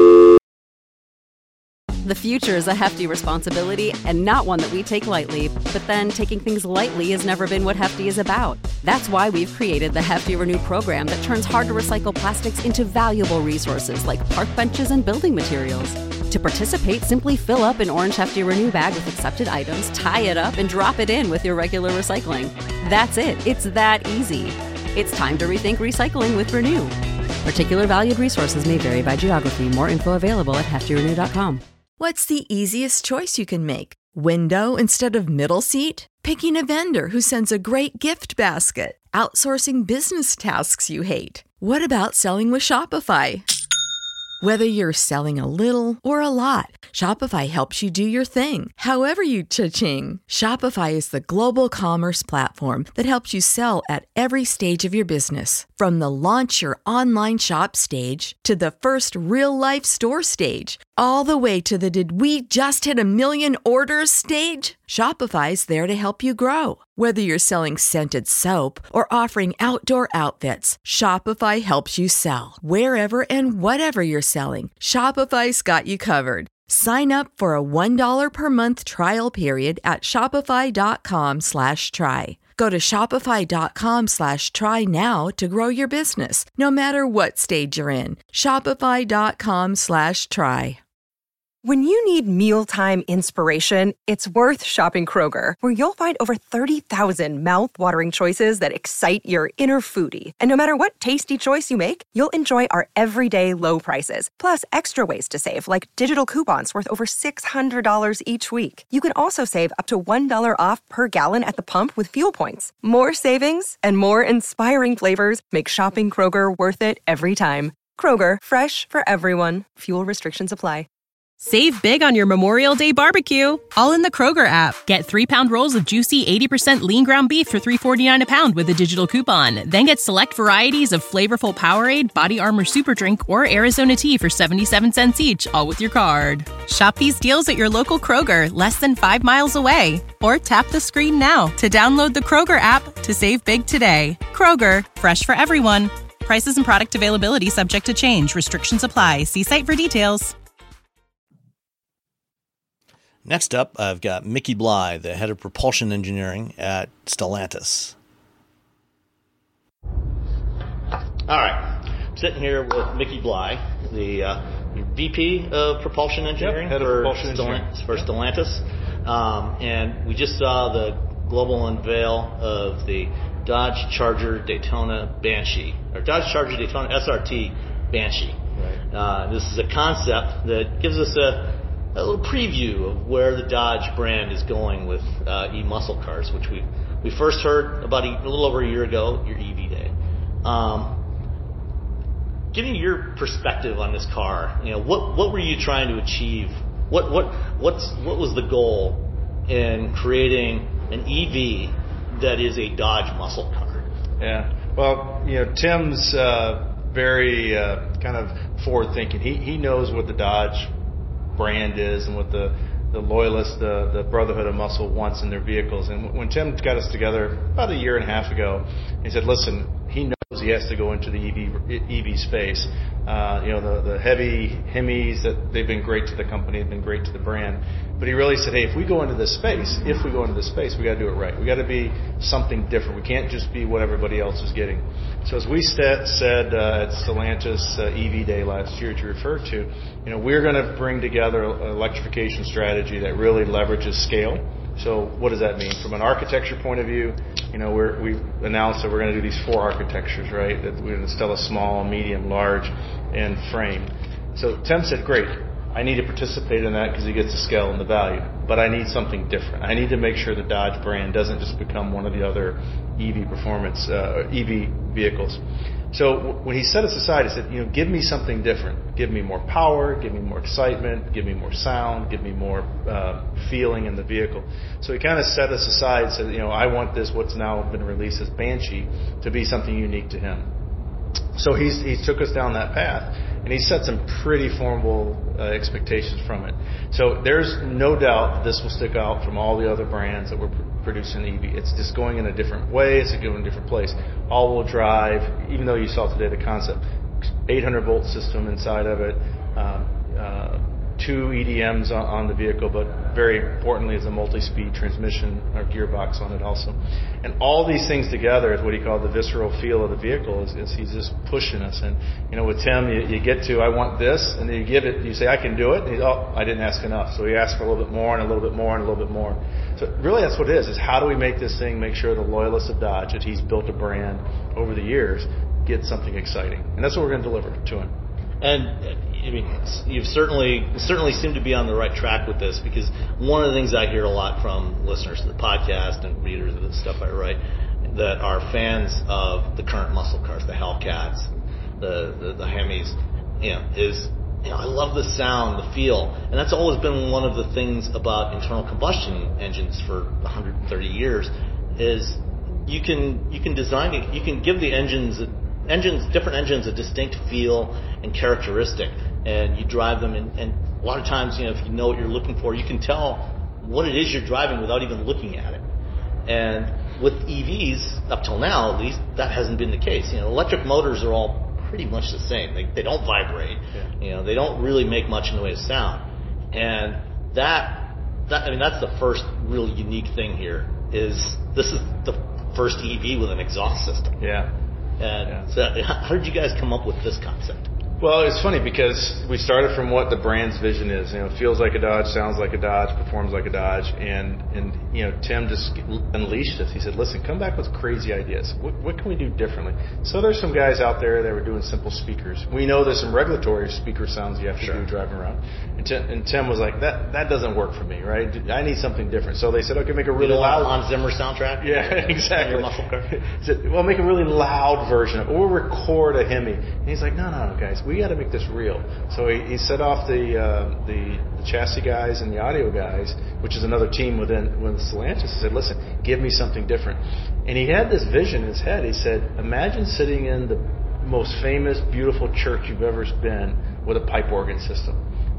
Speaker 5: The future is a hefty responsibility and not one that we take lightly, but then taking things lightly has never been what Hefty is about. That's why we've created the Hefty Renew program that turns hard-to-recycle plastics into valuable resources like park benches and building materials. To participate, simply fill up an orange Hefty Renew bag with accepted items, tie it up, and drop it in with your regular recycling. That's it. It's that easy. It's time to rethink recycling with Renew. Particular valued resources may vary by geography. More info available at heftyrenew.com.
Speaker 6: What's the easiest choice you can make? Window instead of middle seat? Picking a vendor who sends a great gift basket? Outsourcing business tasks you hate? What about selling with Shopify? Whether you're selling a little or a lot, Shopify helps you do your thing, however you cha-ching. Shopify is the global commerce platform that helps you sell at every stage of your business. From the launch your online shop stage to the first real-life store stage, all the way to the did we just hit 1 million orders stage? Shopify's there to help you grow. Whether you're selling scented soap or offering outdoor outfits, Shopify helps you sell. Wherever and whatever you're selling, Shopify's got you covered. Sign up for a $1 per month trial period at shopify.com/try. Go to shopify.com/try now to grow your business, no matter what stage you're in. Shopify.com/try.
Speaker 7: When you need mealtime inspiration, it's worth shopping Kroger, where you'll find over 30,000 mouth-watering choices that excite your inner foodie. And no matter what tasty choice you make, you'll enjoy our everyday low prices, plus extra ways to save, like digital coupons worth over $600 each week. You can also save up to $1 off per gallon at the pump with fuel points. More savings and more inspiring flavors make shopping Kroger worth it every time. Kroger, fresh for everyone. Fuel restrictions apply.
Speaker 8: Save big on your Memorial Day barbecue, all in the Kroger app. Get 3-pound rolls of juicy 80% lean ground beef for $3.49 a pound with a digital coupon. Then get select varieties of flavorful Powerade, Body Armor Super Drink, or Arizona tea for 77 cents each, all with your card. Shop these deals at your local Kroger, less than 5 miles away. Or tap the screen now to download the Kroger app to save big today. Kroger, fresh for everyone. Prices and product availability subject to change. Restrictions apply. See site for details.
Speaker 1: Next up, I've got Mickey Bly, the head of propulsion engineering at Stellantis. All right. I'm sitting here with Mickey Bly, the VP of propulsion engineering,
Speaker 9: head of propulsion engineering
Speaker 1: for Stellantis. And we just saw the global unveil of the Dodge Charger Daytona Banshee, or Dodge Charger Daytona SRT Banshee. Right. This is a concept that gives us a little preview of where the Dodge brand is going with e-muscle cars, which we first heard about a little over a year ago, your EV Day. Give me your perspective on this car. You know, what were you trying to achieve? What was the goal in creating an EV that is a Dodge muscle car?
Speaker 9: Yeah. Well, you know, Tim's very kind of forward thinking. He knows what the Dodge brand is and what the loyalists, the Brotherhood of Muscle wants in their vehicles. And when Tim got us together about a year and a half ago, he said, listen, he knows he has to go into the EV space. You know, the heavy Hemis, that they've been great to the company, they've been great to the brand. But he really said, hey, if we go into this space, we got to do it right. We got to be something different. We can't just be what everybody else is getting. So as we said at Stellantis EV Day last year, to refer to, you know, we're going to bring together an electrification strategy that really leverages scale. So what does that mean? From an architecture point of view, you know, we've announced that we're going to do these 4 architectures, right? That we're going to install a small, medium, large, and frame. So Tim said, great. I need to participate in that because he gets the scale and the value. But I need something different. I need to make sure the Dodge brand doesn't just become one of the other EV performance, EV vehicles. So when he set us aside, he said, you know, give me something different. Give me more power, give me more excitement, give me more sound, give me more feeling in the vehicle. So he kind of set us aside and said, you know, I want this, what's now been released as Banshee, to be something unique to him. So he took us down that path, and he set some pretty formidable expectations from it. So there's no doubt that this will stick out from all the other brands that we're producing EV. It's just going in a different way. It's going in a different place. All-wheel drive, even though you saw today the concept, 800-volt system inside of it, 2 EDMs on the vehicle, but very importantly is a multi-speed transmission or gearbox on it also. And all these things together is what he called the visceral feel of the vehicle, is he's just pushing us. And, you know, with Tim, you get to, I want this, and then you give it, you say, I can do it, and he's, oh, I didn't ask enough. So he asked for a little bit more, and a little bit more, and a little bit more. So really that's what it is how do we make this thing, make sure the loyalists of Dodge, that he's built a brand over the years, get something exciting. And that's what we're going to deliver to him.
Speaker 1: And I mean, you've certainly seem to be on the right track with this, because one of the things I hear a lot from listeners to the podcast and readers of the stuff I write that are fans of the current muscle cars, the Hellcats, the Hemis, you know, is, you know, I love the sound, the feel, and that's always been one of the things about internal combustion engines for 130 years, is you can design it, you can give the different engines a distinct feel and characteristic, and you drive them, and a lot of times, you know, if you know what you're looking for, you can tell what it is you're driving without even looking at it. And with EVs, up till now at least, that hasn't been the case. You know, electric motors are all pretty much the same. They don't vibrate. Yeah. You know, they don't really make much in the way of sound. And that I mean, that's the first real unique thing here, is this is the first EV with an exhaust system.
Speaker 9: Yeah.
Speaker 1: And so how did you guys come up with this concept?
Speaker 9: Well, it's funny because we started from what the brand's vision is. Feels like a Dodge, sounds like a Dodge, performs like a Dodge, and Tim just unleashed us. He said, "Listen, come back with crazy ideas. What can we do differently?" So there's some guys out there that were doing simple speakers. We know there's some regulatory speaker sounds you have to do driving around, and Tim was like, "That doesn't work for me, right? I need something different." So they said, "Okay, make a really loud
Speaker 1: Hans Zimmer soundtrack."
Speaker 9: Yeah, exactly.
Speaker 1: Your muscle car.
Speaker 9: He said, "Well, make a really loud version of it. We'll record a Hemi." And he's like, "No, guys. We got to make this real." So he set off the chassis guys and the audio guys, which is another team within Stellantis. He said, "Listen, give me something different." And he had this vision in his head. He said, "Imagine sitting in the most famous, beautiful church you've ever been with a pipe organ system.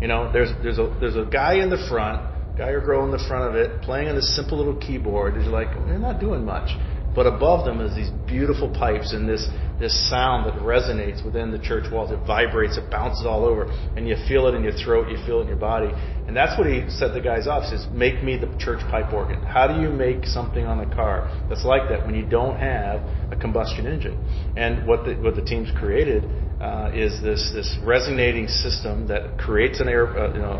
Speaker 9: There's a guy in the front, guy or girl in the front of it, playing on this simple little keyboard. You're like, they're not doing much." But above them is these beautiful pipes and this sound that resonates within the church walls. It vibrates, it bounces all over, and you feel it in your throat, you feel it in your body. And that's what he set the guys off. He says, "Make me the church pipe organ." How do you make something on a car that's like that when you don't have a combustion engine? And what the team's created is this resonating system that creates an air,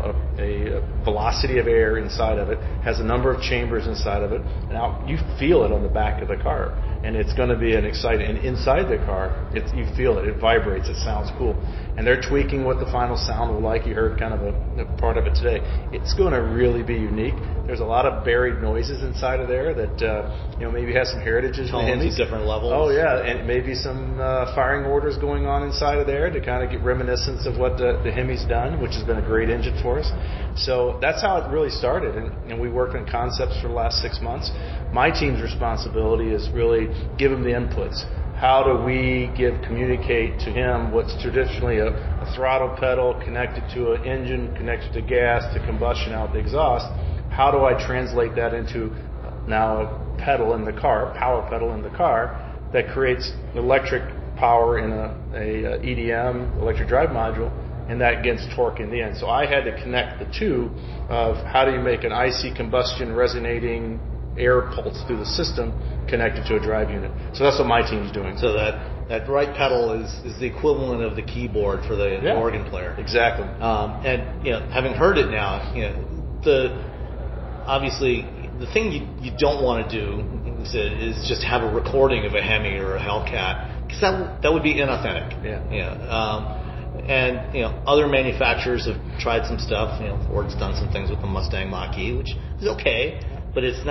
Speaker 9: a velocity of air inside of it, has a number of chambers inside of it. Now you feel it on the back of the car, and it's going to be an exciting. And inside the car, you feel it. It vibrates. It sounds cool. And they're tweaking what the final sound will like. You heard kind of a part of it today. It's going to really be unique. There's a lot of buried noises inside of there that maybe has some heritages
Speaker 1: in different levels.
Speaker 9: Oh yeah, and maybe some firing orders going on inside of there to kind of get reminiscence of what the Hemi's done, which has been a great engine for us. So that's how it really started, and we worked on concepts for the last 6 months. My team's responsibility is really give them the inputs. How do we communicate to him what's traditionally a throttle pedal connected to an engine, connected to gas, to combustion out the exhaust? How do I translate that into now a pedal in the car, power pedal in the car, that creates electric power in a EDM, electric drive module, and that gets torque in the end. So I had to connect the two of how do you make an IC combustion resonating air pulse through the system connected to a drive unit. So that's what my team's doing.
Speaker 1: So that right pedal is the equivalent of the keyboard for the organ player.
Speaker 9: Exactly.
Speaker 1: And having heard it now, obviously the thing you don't want to do is just have a recording of a Hemi or a Hellcat, because that would be inauthentic. And other manufacturers have tried some stuff. Ford's done some things with the Mustang Mach-E, which is okay, but it's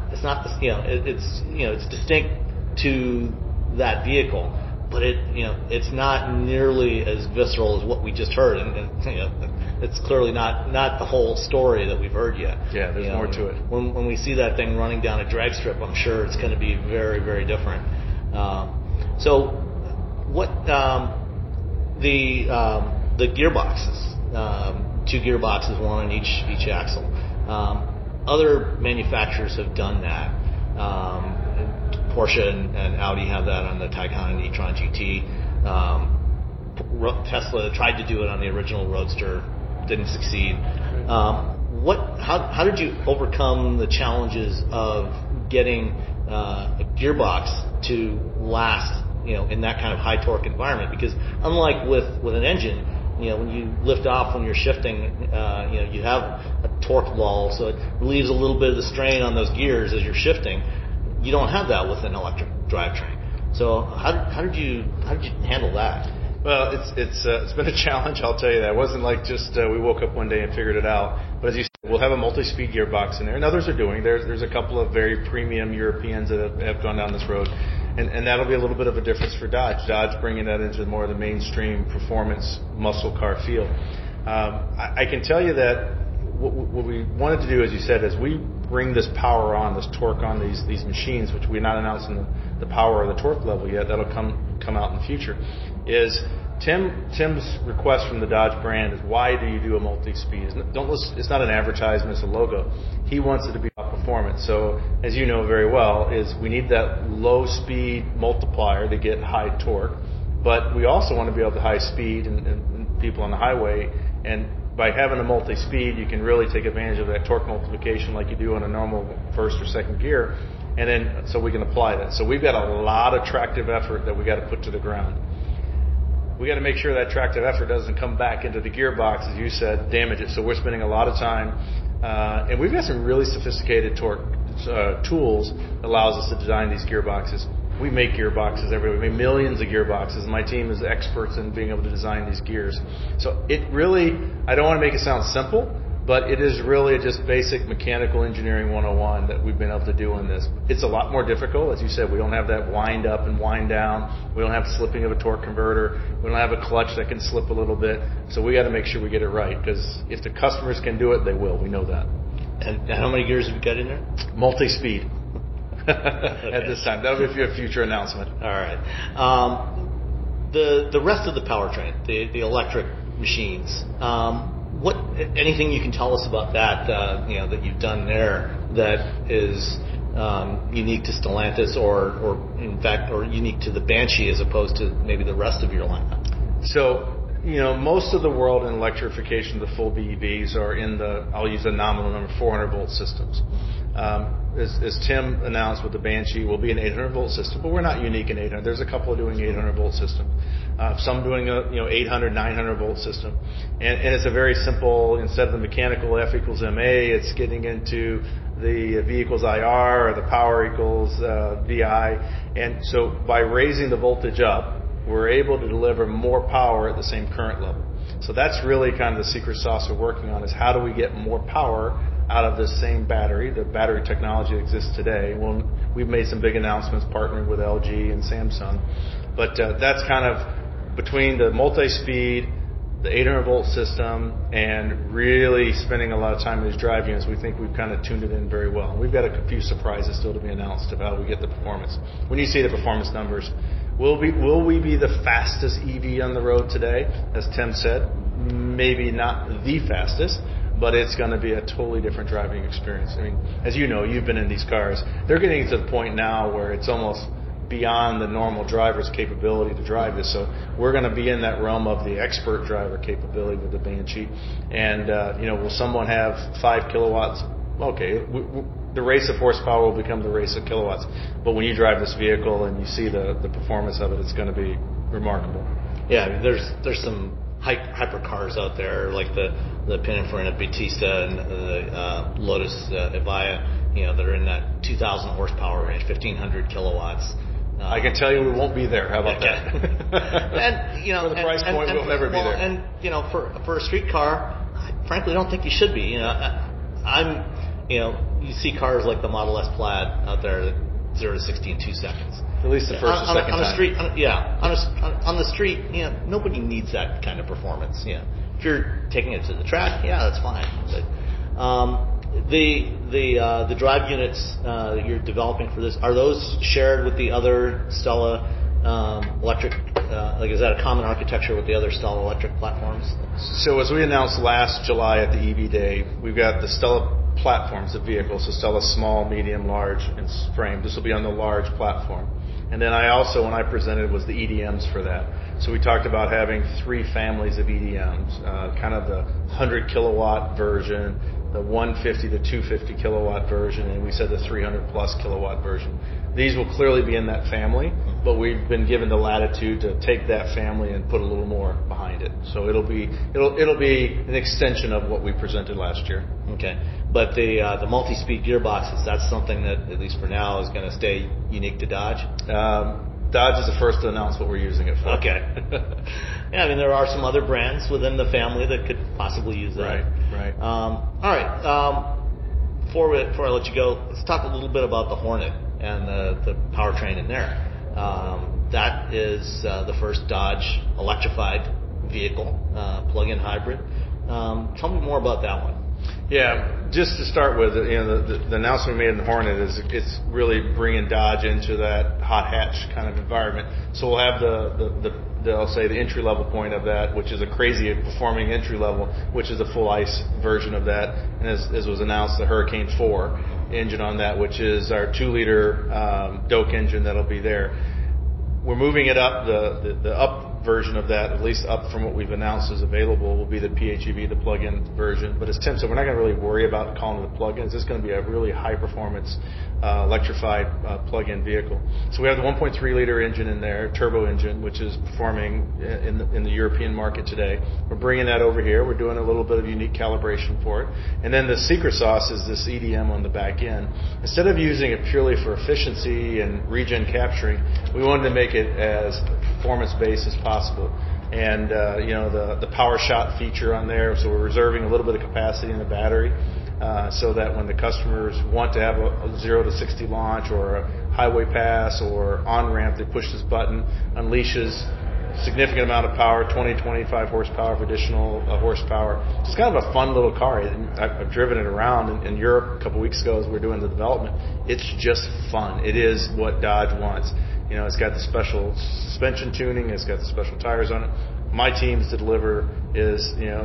Speaker 1: distinct to that vehicle, but it's not nearly as visceral as what we just heard, and it's clearly not the whole story that we've heard yet.
Speaker 9: Yeah, there's more to it.
Speaker 1: When we see that thing running down a drag strip, I'm sure it's going to be very, very different. So what the gearboxes, 2 gearboxes, one on each axle. Other manufacturers have done that. Porsche and Audi have that on the Taycan and e-tron GT. Tesla tried to do it on the original Roadster, didn't succeed. How did you overcome the challenges of getting a gearbox to last, in that kind of high torque environment? Because unlike with an engine, when you lift off when you're shifting, you have a torque lull, so it relieves a little bit of the strain on those gears as you're shifting. You don't have that with an electric drivetrain. So how did you handle that?
Speaker 9: Well, it's been a challenge, I'll tell you that. It wasn't like just we woke up one day and figured it out. But as you said, we'll have a multi-speed gearbox in there, and others are doing. There's a couple of very premium Europeans that have gone down this road. And that'll be a little bit of a difference for Dodge. Dodge bringing that into more of the mainstream performance muscle car feel. I can tell you that what we wanted to do, as you said, is we bring this power on, this torque on these machines, which we're not announcing the power or the torque level yet. That'll come out in the future. Is Tim's request from the Dodge brand is, why do you do a multi-speed? It's not an advertisement, it's a logo. He wants it to be about performance. So, as you know very well, is we need that low-speed multiplier to get high torque, but we also want to be able to high speed and people on the highway. And by having a multi-speed, you can really take advantage of that torque multiplication like you do on a normal first or second gear, and then so we can apply that. So we've got a lot of tractive effort that we got to put to the ground. we got to make sure that tractive effort doesn't come back into the gearbox, as you said, damage it. So we're spending a lot of time, and we've got some really sophisticated torque tools that allows us to design these gearboxes. We make gearboxes everywhere. We make millions of gearboxes. My team is experts in being able to design these gears. So it really, I don't want to make it sound simple, but it is really just basic mechanical engineering 101 that we've been able to do in this. It's a lot more difficult. As you said, we don't have that wind up and wind down. We don't have slipping of a torque converter. We don't have a clutch that can slip a little bit. So we got to make sure we get it right, because if the customers can do it, they will. We know that.
Speaker 1: And how many gears have you got in there?
Speaker 9: Multi-speed. At this time. That'll be a future announcement.
Speaker 1: All right. The rest of the powertrain, the electric machines, what anything you can tell us about that that you've done there that is unique to Stellantis or in fact or unique to the Banshee as opposed to maybe the rest of your lineup?
Speaker 9: So, most of the world in electrification, the full BEVs are in I'll use a nominal number, 400 volt systems. As Tim announced with the Banshee, will be an 800 volt system, but we're not unique in 800. There's a couple doing 800 volt system. Some doing a 800, 900 volt system. And it's a very simple, instead of the mechanical F equals MA, it's getting into the V equals IR or the power equals VI. And so by raising the voltage up, we're able to deliver more power at the same current level. So that's really kind of the secret sauce we're working on, is how do we get more power out of this same battery, the battery technology that exists today. Well, we've made some big announcements partnering with LG and Samsung. But that's kind of between the multi-speed, the 800 volt system, and really spending a lot of time in these drive units. We think we've kind of tuned it in very well. We've got a few surprises still to be announced about how we get the performance. When you see the performance numbers, will we be the fastest EV on the road today? As Tim said, maybe not the fastest, but it's going to be a totally different driving experience. I mean, as you know, you've been in these cars. They're getting to the point now where it's almost beyond the normal driver's capability to drive this. So we're going to be in that realm of the expert driver capability with the Banshee. And, will someone have 5 kilowatts? Okay, the race of horsepower will become the race of kilowatts. But when you drive this vehicle and you see the performance of it, it's going to be remarkable.
Speaker 1: Yeah, I mean, there's some hypercars out there, like the Pininfarina Battista and the Lotus Evija, that are in that 2,000 horsepower range, 1,500 kilowatts.
Speaker 9: I can tell you we won't be there. How about that?
Speaker 1: And
Speaker 9: for the price point, we'll never be there.
Speaker 1: And for a street car, I frankly don't think you should be. You see cars like the Model S Plaid out there that 0 to 60 in 2 seconds.
Speaker 9: At least the first or second
Speaker 1: on
Speaker 9: time.
Speaker 1: The street, on the street, nobody needs that kind of performance. If you're taking it to the track, that's fine. But the drive units that you're developing for this, are those shared with the other Stella electric? Is that a common architecture with the other Stella electric platforms?
Speaker 9: So as we announced last July at the EV Day, we've got the Stella platforms of vehicles. So Stella small, medium, large, and frame. This will be on the large platform. And then I also, when I presented, was the EDMs for that. So we talked about having 3 families of EDMs, kind of the 100 kilowatt version, the 150 to 250 kilowatt version, and we said the 300 plus kilowatt version. These will clearly be in that family, but we've been given the latitude to take that family and put a little more behind it. So it'll be an extension of what we presented last year.
Speaker 1: Okay, but the multi-speed gearboxes, that's something that, at least for now, is going to stay unique to Dodge?
Speaker 9: Dodge is the first to announce what we're using it for.
Speaker 1: Okay. Yeah, I mean, there are some other brands within the family that could possibly use that.
Speaker 9: Right.
Speaker 1: All right. Before I let you go, let's talk a little bit about the Hornet and the powertrain in there. That is the first Dodge electrified vehicle, plug-in hybrid. Tell me more about that one.
Speaker 9: Yeah, just to start with, the announcement we made in the Hornet is it's really bringing Dodge into that hot hatch kind of environment. So we'll have I'll say the entry level point of that, which is a crazy performing entry level, which is a full ICE version of that. And as was announced, the Hurricane 4 engine on that, which is our 2-liter Doak engine that'll be there. We're moving it up. The version of that, at least up from what we've announced is available, will be the PHEV, the plug-in version. But as Tim said, we're not going to really worry about calling it a plug-in. It's just going to be a really high-performance electrified plug-in vehicle. So we have the 1.3-liter engine in there, turbo engine, which is performing in the European market today. We're bringing that over here. We're doing a little bit of unique calibration for it. And then the secret sauce is this EDM on the back end. Instead of using it purely for efficiency and regen capturing, we wanted to make it as performance-based as possible. And the power shot feature on there, so we're reserving a little bit of capacity in the battery, so that when the customers want to have a 0 to 60 launch or a highway pass or on-ramp, they push this button, unleashes significant amount of power, 20-25 horsepower of additional horsepower. It's kind of a fun little car. I've driven it around in Europe a couple weeks ago as we were doing the development. It's just fun. It is what Dodge wants. It's got the special suspension tuning. It's got the special tires on it. My team's to deliver is,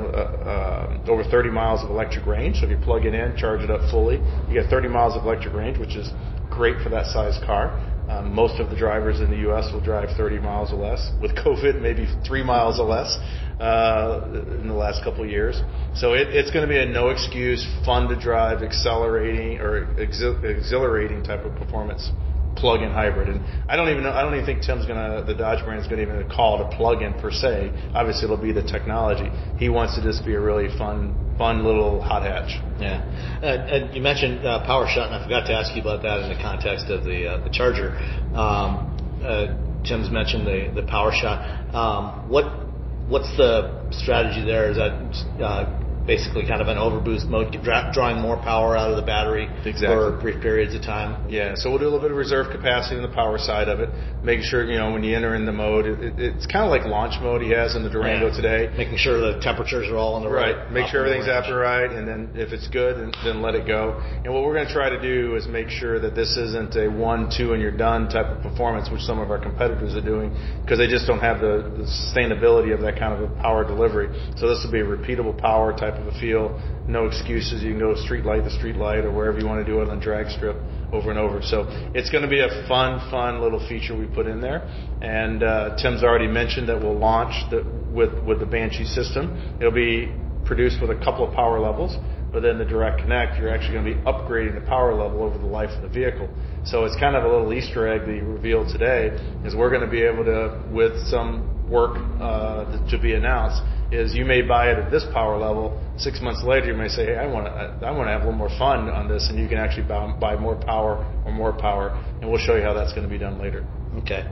Speaker 9: over 30 miles of electric range. So if you plug it in, charge it up fully, you get 30 miles of electric range, which is great for that size car. Most of the drivers in the U.S. will drive 30 miles or less. With COVID, maybe 3 miles or less in the last couple of years. So it's going to be a no excuse, fun to drive, exhilarating type of performance plug-in hybrid. And I don't even think the Dodge brand is going to even call it a plug-in per se. Obviously, it'll be the technology. He wants to just be a really fun little hot hatch.
Speaker 1: Yeah. And you mentioned PowerShot, and I forgot to ask you about that in the context of the Charger. Tim's mentioned the PowerShot. What's the strategy there? Is that basically kind of an overboost mode, drawing more power out of the battery for brief periods of time?
Speaker 9: Yeah, so we'll do a little bit of reserve capacity on the power side of it, making sure, when you enter in the mode, it's kind of like launch mode he has in the Durango today.
Speaker 1: Making sure the temperatures are all in the right.
Speaker 9: Make sure everything's after right, and then if it's good, then let it go. And what we're going to try to do is make sure that this isn't a 1, 2, and you're done type of performance, which some of our competitors are doing, because they just don't have the sustainability of that kind of a power delivery. So this will be a repeatable power type of a feel. No excuses. You can go street light to street light or wherever you want to do it on drag strip over and over. So it's going to be a fun little feature we put in there. And Tim's already mentioned that we'll launch with the Banshee system. It'll be produced with a couple of power levels, but then the Direct Connect, you're actually going to be upgrading the power level over the life of the vehicle. So it's kind of a little Easter egg that you revealed today, is we're going to be able to, with some work to be announced, is you may buy it at this power level. 6 months later, you may say, hey, I want to have a little more fun on this, and you can actually buy more power, and we'll show you how that's going to be done later.
Speaker 1: Okay.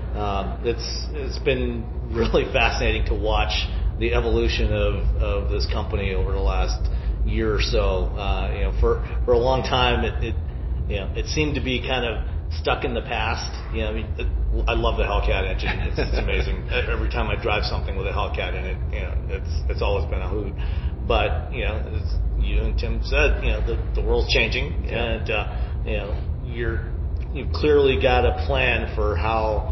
Speaker 1: It's been really fascinating to watch the evolution of this company over the last year or so. For a long time, it seemed to be kind of stuck in the past. I love the Hellcat engine. It's amazing. Every time I drive something with a Hellcat in it, it's always been a hoot. But as you and Tim said, the world's changing, and you've clearly got a plan for how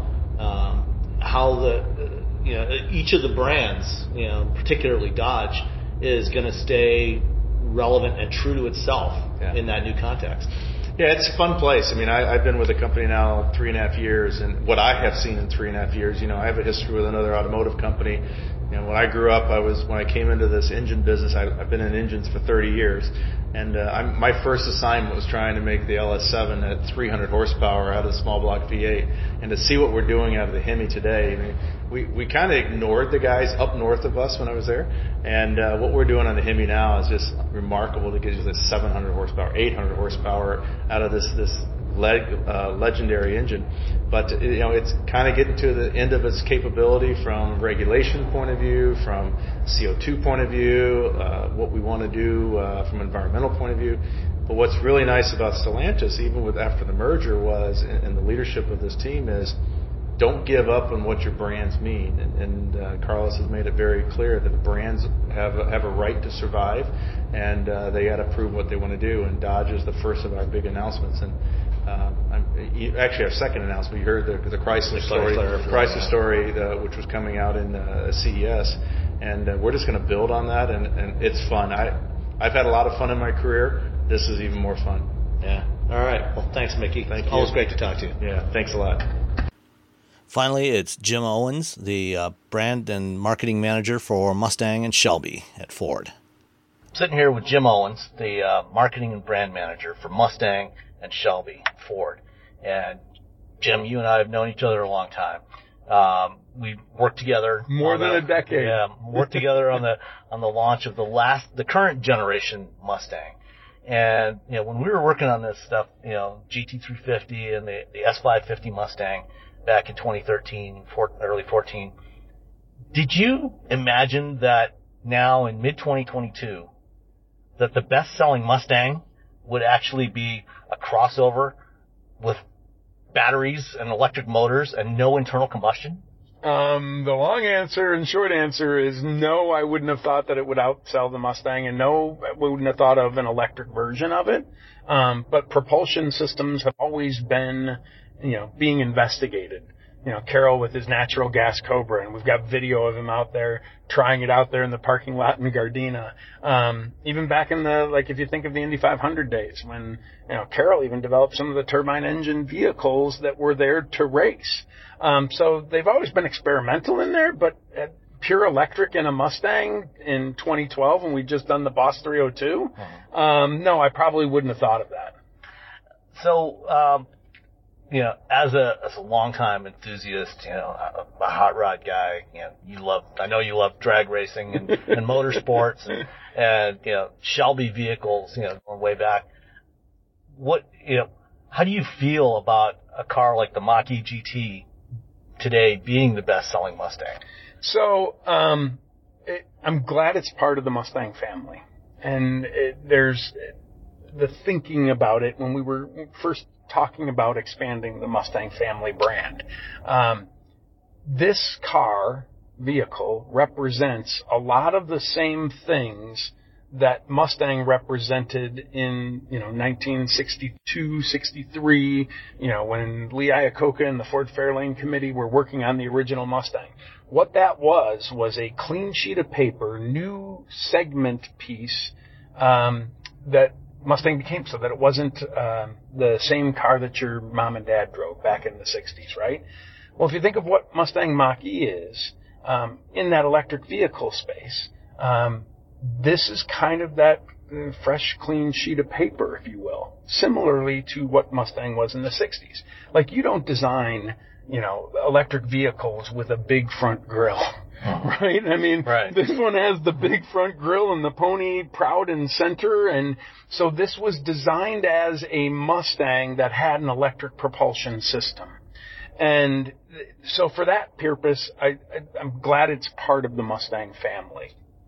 Speaker 1: each of the brands, particularly Dodge, is going to stay relevant and true to itself in that new context.
Speaker 9: Yeah, it's a fun place. I've been with the company now 3.5 years, and what I have seen in 3.5 years, I have a history with another automotive company. When I grew up, when I came into this engine business, I've been in engines for 30 years, and my first assignment was trying to make the LS7 at 300 horsepower out of the small block V8, and to see what we're doing out of the Hemi today. We kind of ignored the guys up north of us when I was there, and what we're doing on the Hemi now is just remarkable to get you this 700 horsepower, 800 horsepower out of this legendary engine. But it's kind of getting to the end of its capability from a regulation point of view, from CO2 point of view, what we want to do from an environmental point of view. But what's really nice about Stellantis, even after the merger, was, and the leadership of this team is, don't give up on what your brands mean. And Carlos has made it very clear that the brands have a right to survive, and they got to prove what they want to do. And Dodge is the first of our big announcements. And actually, our second announcement, you heard the Chrysler story, which was coming out in CES, and we're just going to build on that, and it's fun. I've had a lot of fun in my career. This is even more fun.
Speaker 1: Yeah. All right. Well, thanks, Mickey.
Speaker 9: Thank you.
Speaker 1: Always great to talk to you.
Speaker 9: Yeah. Thanks a lot.
Speaker 1: Finally, it's Jim Owens, the brand and marketing manager for Mustang and Shelby at Ford. I'm sitting here with Jim Owens, the marketing and brand manager for Mustang and Shelby at Ford. And Jim, you and I have known each other a long time. We worked together
Speaker 10: more than a decade.
Speaker 1: Yeah, worked together on the launch of the current generation Mustang. And when we were working on this stuff, GT350 and the S550 Mustang back in 2013, early 14, did you imagine that now in mid 2022 that the best-selling Mustang would actually be a crossover with batteries and electric motors and no internal combustion?
Speaker 10: The long answer and short answer is no, I wouldn't have thought that it would outsell the Mustang, and no, I wouldn't have thought of an electric version of it. But propulsion systems have always been, being investigated. Carroll with his natural gas Cobra, and we've got video of him out there trying it out there in the parking lot in Gardena. Even back in if you think of the Indy 500 days when, Carroll even developed some of the turbine engine vehicles that were there to race. So they've always been experimental in there, but pure electric in a Mustang in 2012 when we'd just done the Boss 302, no, I probably wouldn't have thought of that.
Speaker 1: So, as a longtime enthusiast, a hot rod guy, I know you love drag racing and motorsports and Shelby vehicles, going way back. How do you feel about a car like the Mach-E GT today being the best-selling Mustang?
Speaker 10: So, I'm glad it's part of the Mustang family. And there's the thinking about it when we were first talking about expanding the Mustang family brand. This vehicle represents a lot of the same things that Mustang represented in, 1962, 63, when Lee Iacocca and the Ford Fairlane Committee were working on the original Mustang. What that was a clean sheet of paper, new segment piece, that Mustang became, so that it wasn't the same car that your mom and dad drove back in the 60s, right? Well, if you think of what Mustang Mach-E is, in that electric vehicle space, this is kind of that fresh, clean sheet of paper, if you will, similarly to what Mustang was in the 60s. Like, you don't design, electric vehicles with a big front grille. Right? I mean, This one has the big front grille and the pony proud and center. And so this was designed as a Mustang that had an electric propulsion system. And so for that purpose, I'm glad it's part of the Mustang family.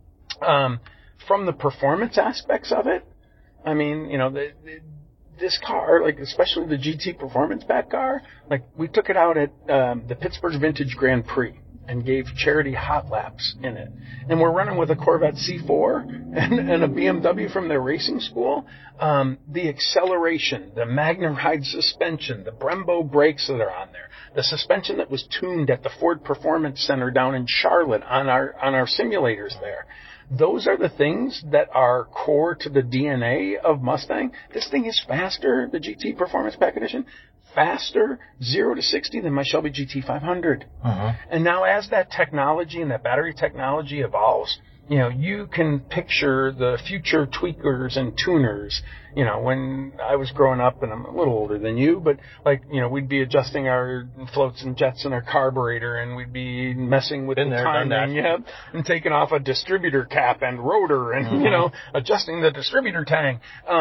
Speaker 10: From the performance aspects of it, I mean, this car, especially the GT Performance Pack car, we took it out at the Pittsburgh Vintage Grand Prix and gave charity hot laps in it. And we're running with a Corvette C4 and a BMW from their racing school. The acceleration, the MagneRide suspension, the Brembo brakes that are on there, the suspension that was tuned at the Ford Performance Center down in Charlotte on our simulators there. Those are the things that are core to the DNA of Mustang. This thing is faster, the GT Performance Pack Edition, faster 0 to 60 than my Shelby GT 500. And now as that technology and that battery technology evolves, you can picture the future tweakers and tuners. When I was growing up, and I'm a little older than you, but we'd be adjusting our floats and jets in our carburetor, and we'd be messing with the timing, and taking off a distributor cap and rotor, and adjusting the distributor tang.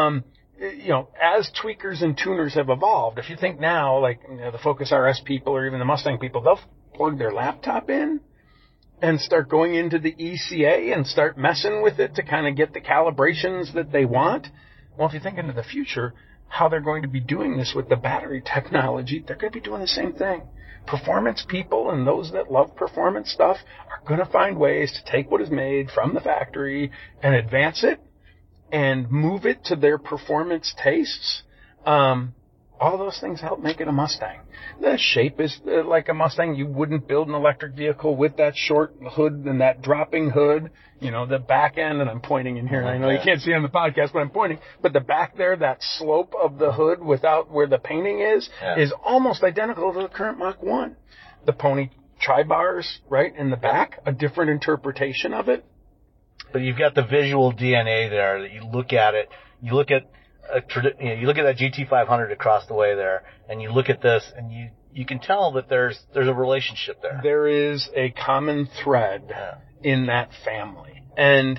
Speaker 10: As tweakers and tuners have evolved, if you think now, the Focus RS people or even the Mustang people, they'll plug their laptop in and start going into the ECA and start messing with it to kind of get the calibrations that they want. Well, if you think into the future, how they're going to be doing this with the battery technology, they're going to be doing the same thing. Performance people and those that love performance stuff are going to find ways to take what is made from the factory and advance it and move it to their performance tastes. All those things help make it a Mustang. The shape is like a Mustang. You wouldn't build an electric vehicle with that short hood and that dropping hood. The back end, and I'm pointing in here, and I know you can't see on the podcast, but I'm pointing. But the back there, that slope of the hood without where the painting is almost identical to the current Mach 1. the pony tri-bars, right, in the back, a different interpretation of it.
Speaker 11: But you've got the visual DNA there that you look at it. You look at you look at that GT500 across the way there, and you look at this, and you can tell that there's a relationship there.
Speaker 10: There is a common thread in that family, and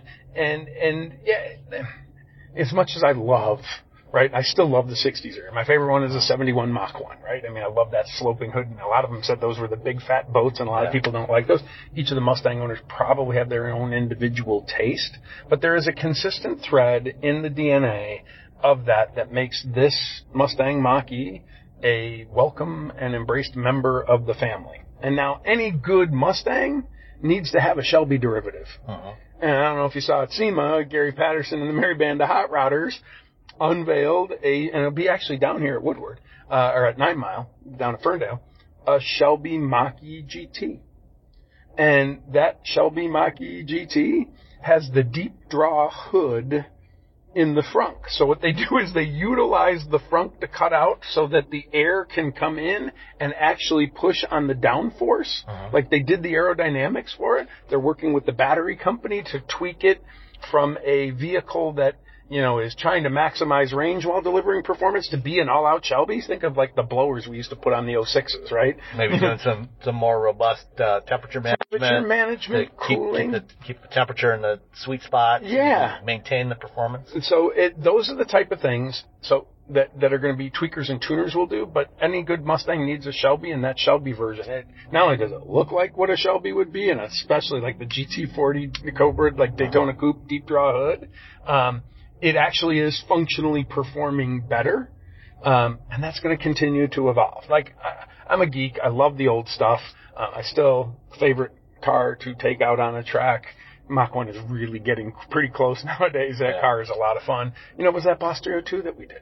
Speaker 10: yeah, as much as I love. Right, I still love the 60s era. My favorite one is the 71 Mach 1, right? I mean, I love that sloping hood, and a lot of them said those were the big fat boats, and a lot of people don't like those. Each of the Mustang owners probably have their own individual taste, but there is a consistent thread in the DNA of that makes this Mustang Mach-E a welcome and embraced member of the family. And now, any good Mustang needs to have a Shelby derivative. Uh-huh. And I don't know if you saw at SEMA, Gary Patterson and the Merry Band of Hot Rodders unveiled and it'll be actually down here at Woodward, or at 9 Mile, down at Ferndale, a Shelby Mach-E GT. And that Shelby Mach-E GT has the deep draw hood in the frunk. So what they do is they utilize the frunk to cut out so that the air can come in and actually push on the downforce. Uh-huh. Like they did the aerodynamics for it. They're working with the battery company to tweak it from a vehicle that is trying to maximize range while delivering performance to be an all-out Shelby. Think of like the blowers we used to put on the 06s, right?
Speaker 11: Maybe doing some more robust temperature management,
Speaker 10: cooling.
Speaker 11: Keep the temperature in the sweet spot.
Speaker 10: Yeah.
Speaker 11: Maintain the performance.
Speaker 10: And so those are the type of things that are going to be tweakers and tuners will do, but any good Mustang needs a Shelby, and that Shelby version. Not only does it look like what a Shelby would be, and especially like the GT40 Cobra, like Daytona Coupe deep draw hood, it actually is functionally performing better, and that's going to continue to evolve. Like, I'm a geek. I love the old stuff. I still, favorite car to take out on a track. Mach 1 is really getting pretty close nowadays. That car is a lot of fun. Was that Boss 302 that we did?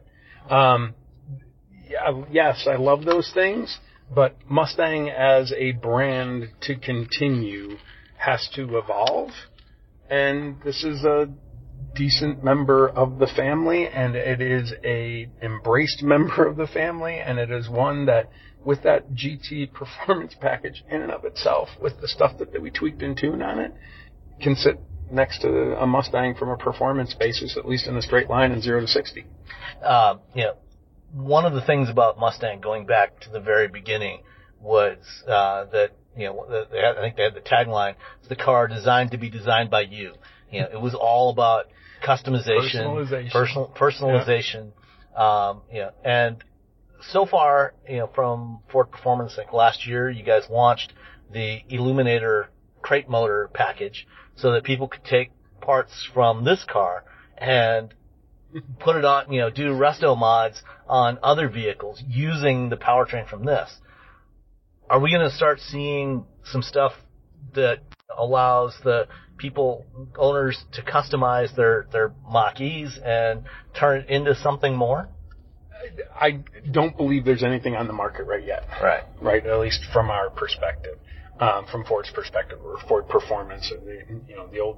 Speaker 10: Yes, I love those things, but Mustang as a brand to continue has to evolve, and this is a decent member of the family, and it is a embraced member of the family, and it is one that, with that GT performance package in and of itself, with the stuff that we tweaked and tuned on it, can sit next to a Mustang from a performance basis, at least in a straight line in 0 to 60.
Speaker 11: One of the things about Mustang going back to the very beginning was that I think they had the tagline, "It's the car designed to be designed by you." It was all about customization, personalization. And so far, from Ford Performance, like last year, you guys launched the Illuminator crate motor package so that people could take parts from this car and put it on, do resto mods on other vehicles using the powertrain from this. Are we going to start seeing some stuff that allows the owners to customize their Mach-E's and turn it into something more?
Speaker 10: I don't believe there's anything on the market right yet. Right, at least from our perspective, from Ford's perspective, or Ford Performance, the old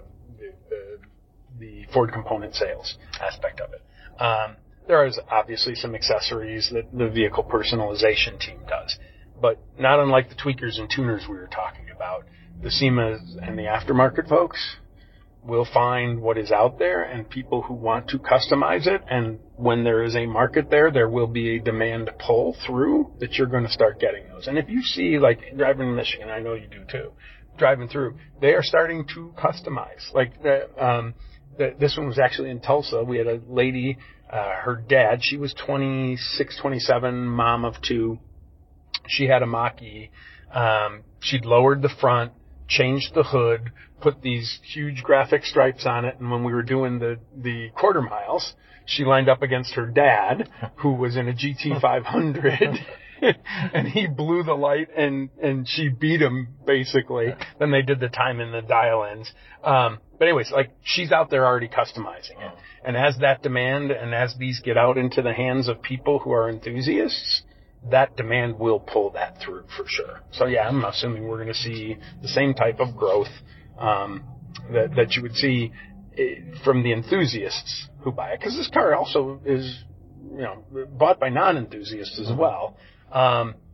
Speaker 10: the Ford component sales aspect of it. There is obviously some accessories that the vehicle personalization team does, but not unlike the tweakers and tuners we were talking about, the SEMAs and the aftermarket folks will find what is out there and people who want to customize it. And when there is a market there will be a demand pull through that you're going to start getting those. And if you see, like driving in Michigan, I know you do too, driving through, they are starting to customize. Like this one was actually in Tulsa. We had a lady, her dad, she was 26, 27, mom of 2. She had a Mach-E. She'd lowered the front, changed the hood, put these huge graphic stripes on it, and when we were doing the quarter miles, she lined up against her dad, who was in a GT500, and he blew the light, and she beat him, basically. Then they did the time in the dial-ins. But anyways, like, she's out there already customizing it. And as that demand, and as these get out into the hands of people who are enthusiasts, that demand will pull that through for sure. So yeah, I'm assuming we're going to see the same type of growth that you would see from the enthusiasts who buy it, because this car also is bought by non-enthusiasts as well.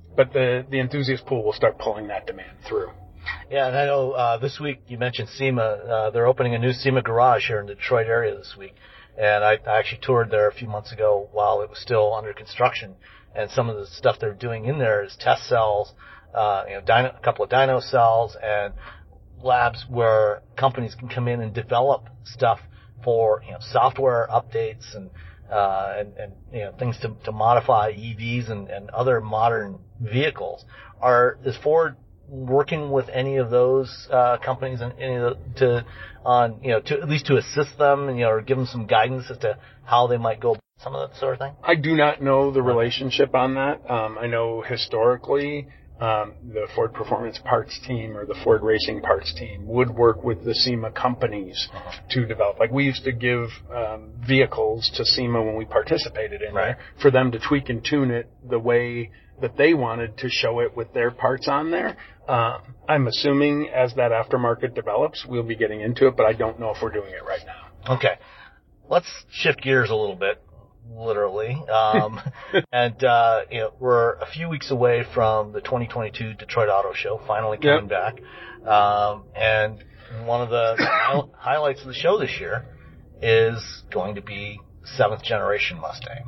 Speaker 10: but the enthusiast pool will start pulling that demand through.
Speaker 11: Yeah, and I know this week you mentioned SEMA. They're opening a new SEMA garage here in the Detroit area this week. And I actually toured there a few months ago while it was still under construction. And some of the stuff they're doing in there is test cells, a couple of dyno cells, and labs where companies can come in and develop stuff for software updates and things to modify EVs and other modern vehicles. Is Ford working with any of those companies and to at least to assist them and or give them some guidance as to how they might go some of that sort of thing?
Speaker 10: I do not know the relationship on that. I know historically the Ford Performance Parts team or the Ford Racing Parts team would work with the SEMA companies to develop. Like we used to give vehicles to SEMA when we participated in there for them to tweak and tune it the way that they wanted to show it with their parts on there. I'm assuming as that aftermarket develops, we'll be getting into it, but I don't know if we're doing it right now.
Speaker 11: Okay. Let's shift gears a little bit, literally. And we're a few weeks away from the 2022 Detroit Auto Show, finally coming back. And one of the highlights of the show this year is going to be 7th generation Mustang.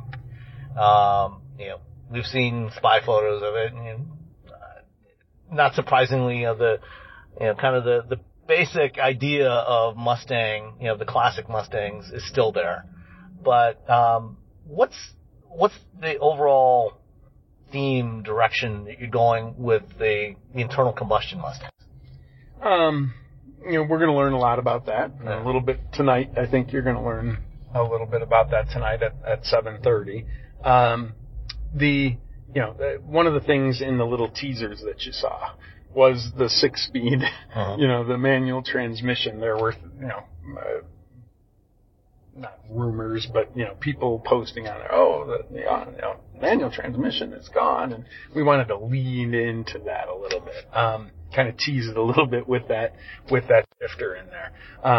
Speaker 11: We've seen spy photos of it, and not surprisingly, the basic idea of Mustang, the classic Mustangs, is still there. But what's the overall theme direction that you're going with the internal combustion Mustangs?
Speaker 10: We're going to learn a lot about that a little bit tonight. I think you're going to learn a little bit about that tonight at 7:30. One of the things in the little teasers that you saw was the 6-speed, the manual transmission. There were, not rumors, but, people posting on there, the manual transmission is gone. And we wanted to lean into that a little bit, kind of tease it a little bit with that shifter in there.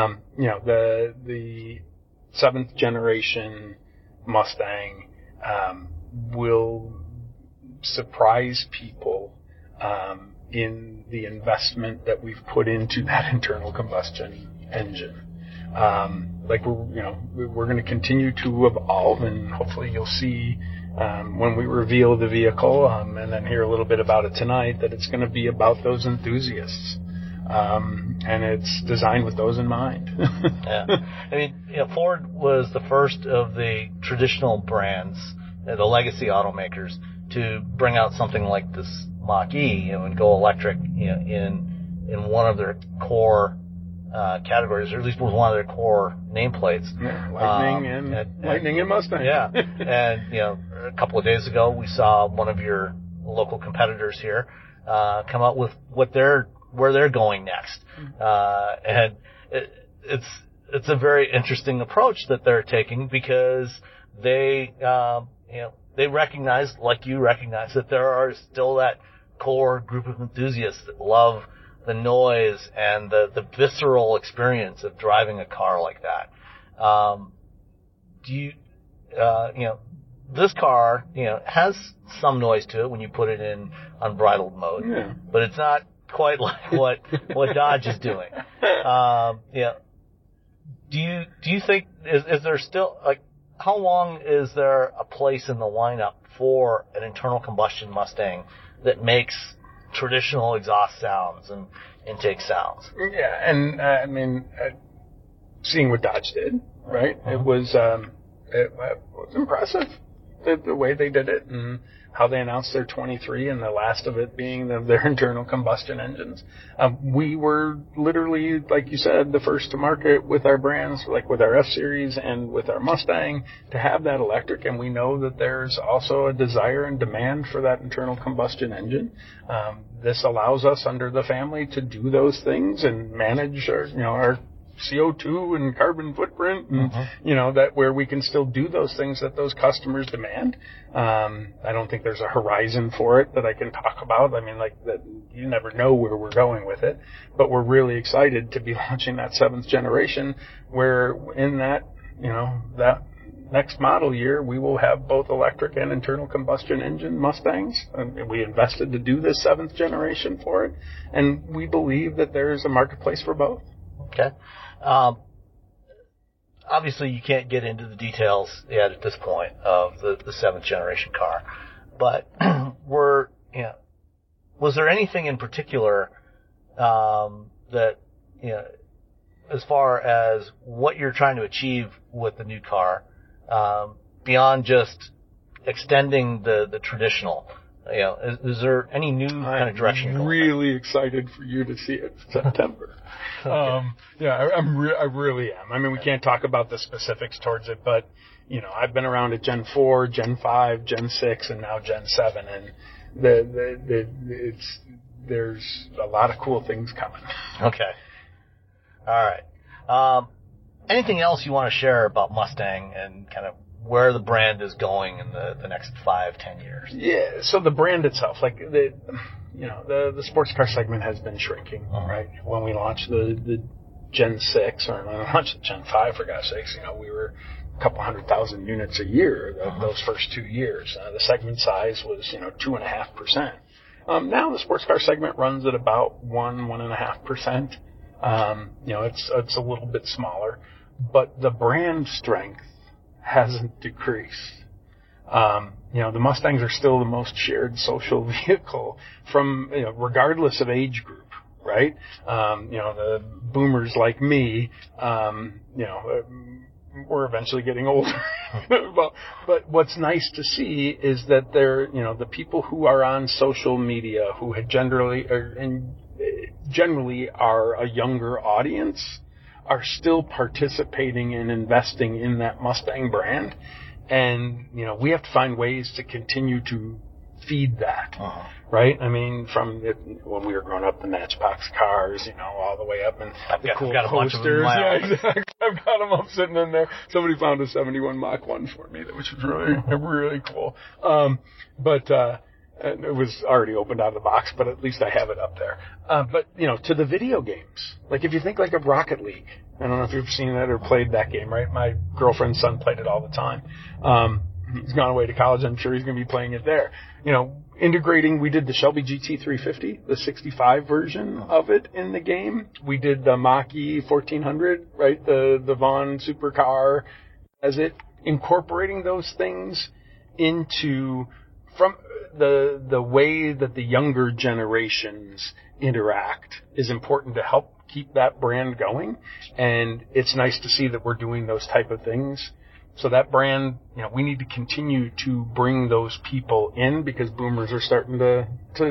Speaker 10: The 7th generation Mustang, will surprise people in the investment that we've put into that internal combustion engine. We're going to continue to evolve, and hopefully you'll see when we reveal the vehicle and then hear a little bit about it tonight that it's going to be about those enthusiasts. And it's designed with those in mind.
Speaker 11: Yeah. I mean, Ford was the first of the traditional brands, the legacy automakers, to bring out something like this Mach-E, and go electric, in one of their core categories, or at least was one of their core nameplates.
Speaker 10: Yeah, Lightning and Mustang.
Speaker 11: Yeah. And, a couple of days ago, we saw one of your local competitors here come out with where they're going next. And it's a very interesting approach that they're taking, because they recognize, like you recognize, that there are still that core group of enthusiasts that love the noise and the visceral experience of driving a car like that. This car, has some noise to it when you put it in unbridled mode, but it's not quite like what Dodge is doing. Do you think is there still, like, how long is there a place in the lineup for an internal combustion Mustang that makes traditional exhaust sounds and intake sounds?
Speaker 10: Yeah, and seeing what Dodge did, right? It was impressive the way they did it and how they announced their 23 and the last of it being their internal combustion engines. We were literally, like you said, the first to market with our brands, like with our F-Series and with our Mustang, to have that electric. And we know that there's also a desire and demand for that internal combustion engine. This allows us under the family to do those things and manage our CO2 and carbon footprint, and that where we can still do those things that those customers demand. I don't think there's a horizon for it that I can talk about. I mean, like, that you never know where we're going with it, but we're really excited to be launching that 7th generation, where in that, that next model year, we will have both electric and internal combustion engine Mustangs. And we invested to do this 7th generation for it, and we believe that there's a marketplace for both.
Speaker 11: Okay. Obviously, you can't get into the details yet at this point of the 7th generation car, but was there anything in particular that, as far as what you're trying to achieve with the new car, beyond just extending the traditional? Is there any new kind of direction?
Speaker 10: I'm really excited for you to see it in September.
Speaker 11: Okay.
Speaker 10: I really am. I mean, we can't talk about the specifics towards it, but I've been around at Gen 4, Gen 5, Gen 6, and now Gen 7, and there's a lot of cool things coming.
Speaker 11: Okay. All right. Anything else you want to share about Mustang and kind of where the brand is going in the next 5-10 years?
Speaker 10: Yeah. So the brand itself, like the sports car segment has been shrinking, right? When we launched the Gen 6, or when we launched the Gen 5, for God's sakes, we were a couple 100,000 units a year those first 2 years. The segment size was 2.5%. Now the sports car segment runs at about 1.5%. It's a little bit smaller, but the brand strength hasn't decreased. The Mustangs are still the most shared social vehicle from, regardless of age group, right? The boomers like me, we're eventually getting older. But what's nice to see is that the people who are on social media, who had generally are a younger audience, are still participating and investing in that Mustang brand. And, we have to find ways to continue to feed that, right? I mean, from when we were growing up, the Matchbox cars, all the way up, and the cool posters. Yeah, exactly. I've got them up sitting in there. Somebody found a 71 Mach 1 for me, which was really, really cool. But it was already opened out of the box, but at least I have it up there. But, to the video games, like if you think like of Rocket League, I don't know if you've seen that or played that game, right? My girlfriend's son played it all the time. He's gone away to college. I'm sure he's going to be playing it there. Integrating, we did the Shelby GT350, the 65 version of it in the game. We did the Mach-E 1400, right? The Vaughn supercar, as it incorporating those things into from the way that the younger generations interact is important to help keep that brand going. And it's nice to see that we're doing those type of things. So that brand, we need to continue to bring those people in, because boomers are starting to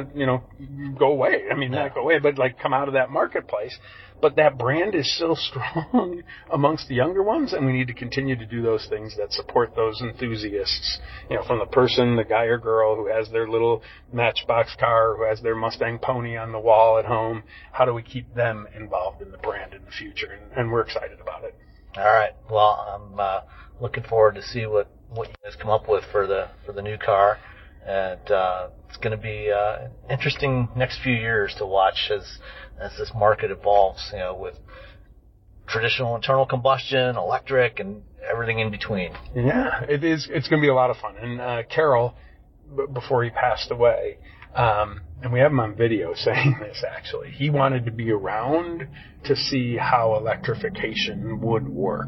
Speaker 10: go away. I mean, not go away, but like come out of that marketplace. But that brand is still strong amongst the younger ones, and we need to continue to do those things that support those enthusiasts. From the person, the guy or girl who has their little Matchbox car, who has their Mustang pony on the wall at home. How do we keep them involved in the brand in the future? And we're excited about it.
Speaker 11: All right. Well, I'm looking forward to see what you guys come up with for the new car, and it's going to be interesting next few years to watch as this market evolves. With traditional internal combustion, electric, and everything in between.
Speaker 10: Yeah, it is. It's going to be a lot of fun. And Carroll, before he passed away, and we have him on video saying this, actually, he wanted to be around to see how electrification would work.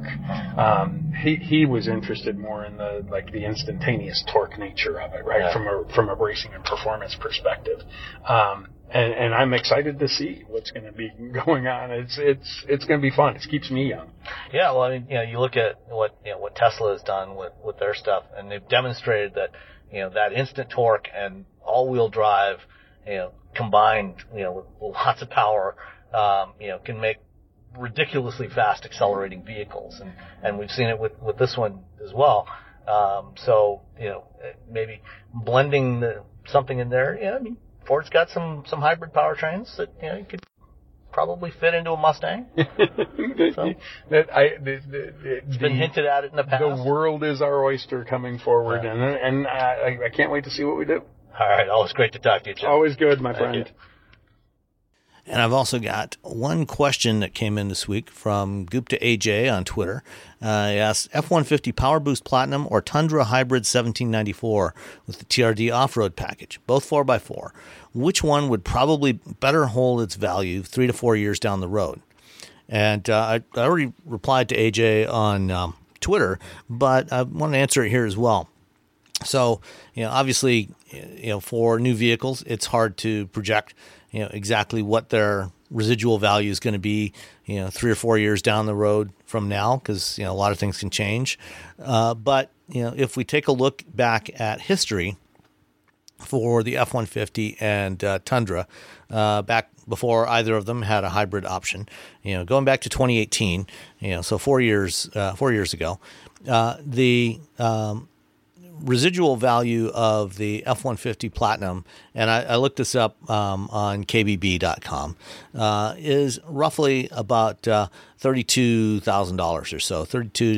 Speaker 10: He was interested more in the instantaneous torque nature of it, right? Yeah. From a racing and performance perspective. And I'm excited to see what's going to be going on. It's going to be fun. It keeps me young.
Speaker 11: Yeah, well, I mean, you look at what Tesla has done with their stuff, and they've demonstrated that that instant torque and all-wheel drive, combined, with lots of power, can make ridiculously fast accelerating vehicles, and we've seen it with this one as well. So maybe blending something in there. Yeah, I mean, Ford's got some hybrid powertrains that you could probably fit into a Mustang. So, it's been hinted at it in the past.
Speaker 10: The world is our oyster coming forward, and I can't wait to see what we do.
Speaker 11: All right, always great to talk to you, Jim.
Speaker 10: Always good, my friend.
Speaker 1: And I've also got one question that came in this week from Gupta AJ on Twitter. He asked, F-150 Power Boost Platinum or Tundra Hybrid 1794 with the TRD off-road package, both 4x4. Which one would probably better hold its value 3 to 4 years down the road? And I already replied to AJ on Twitter, but I want to answer it here as well. So, obviously, for new vehicles, it's hard to project, exactly what their residual value is going to be, 3 or 4 years down the road from now, because, a lot of things can change. But, if we take a look back at history for the F-150 and Tundra, back before either of them had a hybrid option, going back to 2018, so 4 years ago, the residual value of the F-150 Platinum, and I looked this up on KBB.com, is roughly about $32,000 or so, $32,000 to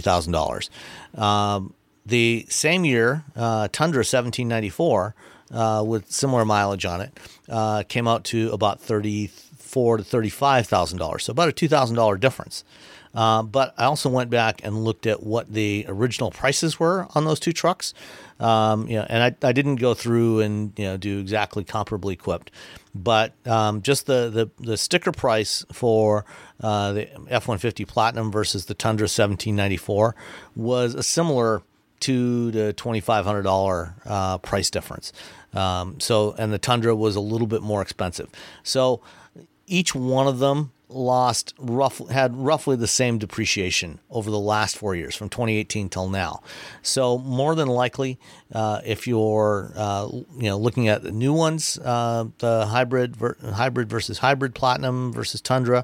Speaker 1: $33,000. The same year, Tundra 1794, with similar mileage on it, came out to about $34,000 to $35,000, so about a $2,000 difference. But I also went back and looked at what the original prices were on those two trucks, and I didn't go through and do exactly comparably equipped, but just the sticker price for the F-150 Platinum versus the Tundra 1794 was a similar $2,000 to $2,500 price difference. And the Tundra was a little bit more expensive. So each one of them had roughly the same depreciation over the last 4 years, from 2018 till now. So more than likely, if you're looking at the new ones, the hybrid versus hybrid Platinum versus Tundra,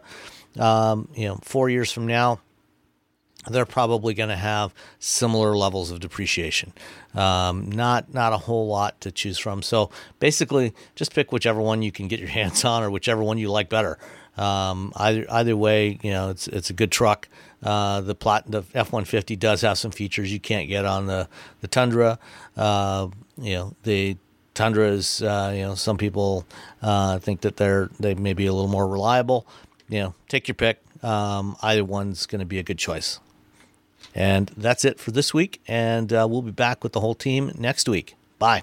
Speaker 1: 4 years from now, they're probably going to have similar levels of depreciation. Not a whole lot to choose from. So basically, just pick whichever one you can get your hands on, or whichever one you like better. Either way, it's a good truck. The F-150 does have some features you can't get on the Tundra. The Tundra is, some people think that they may be a little more reliable. Take your pick. Either one's going to be a good choice. And that's it for this week, and we'll be back with the whole team next week. Bye.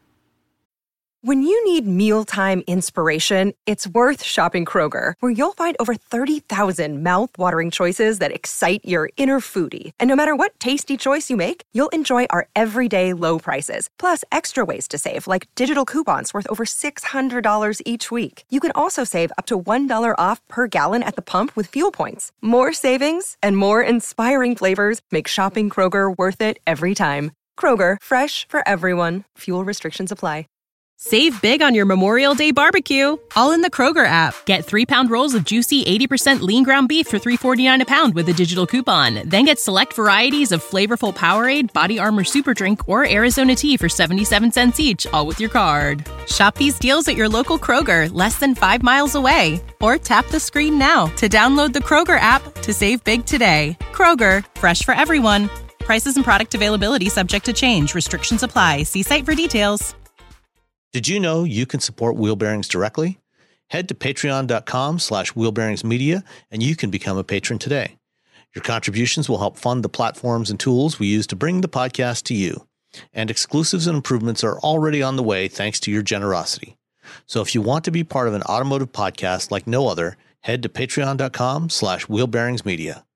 Speaker 7: When you need mealtime inspiration, it's worth shopping Kroger, where you'll find over 30,000 mouth-watering choices that excite your inner foodie. And no matter what tasty choice you make, you'll enjoy our everyday low prices, plus extra ways to save, like digital coupons worth over $600 each week. You can also save up to $1 off per gallon at the pump with fuel points. More savings and more inspiring flavors make shopping Kroger worth it every time. Kroger, fresh for everyone. Fuel restrictions apply.
Speaker 8: Save big on your Memorial Day barbecue, all in the Kroger app. Get 3-pound rolls of juicy 80% lean ground beef for $3.49 a pound with a digital coupon. Then get select varieties of flavorful Powerade, Body Armor Super Drink, or Arizona tea for 77 cents each, all with your card. Shop these deals at your local Kroger, less than 5 miles away. Or tap the screen now to download the Kroger app to save big today. Kroger, fresh for everyone. Prices and product availability subject to change. Restrictions apply. See site for details.
Speaker 1: Did you know you can support Wheel Bearings directly? Head to patreon.com/wheelbearingsmedia and you can become a patron today. Your contributions will help fund the platforms and tools we use to bring the podcast to you. And exclusives and improvements are already on the way thanks to your generosity. So if you want to be part of an automotive podcast like no other, head to patreon.com/wheelbearingsmedia.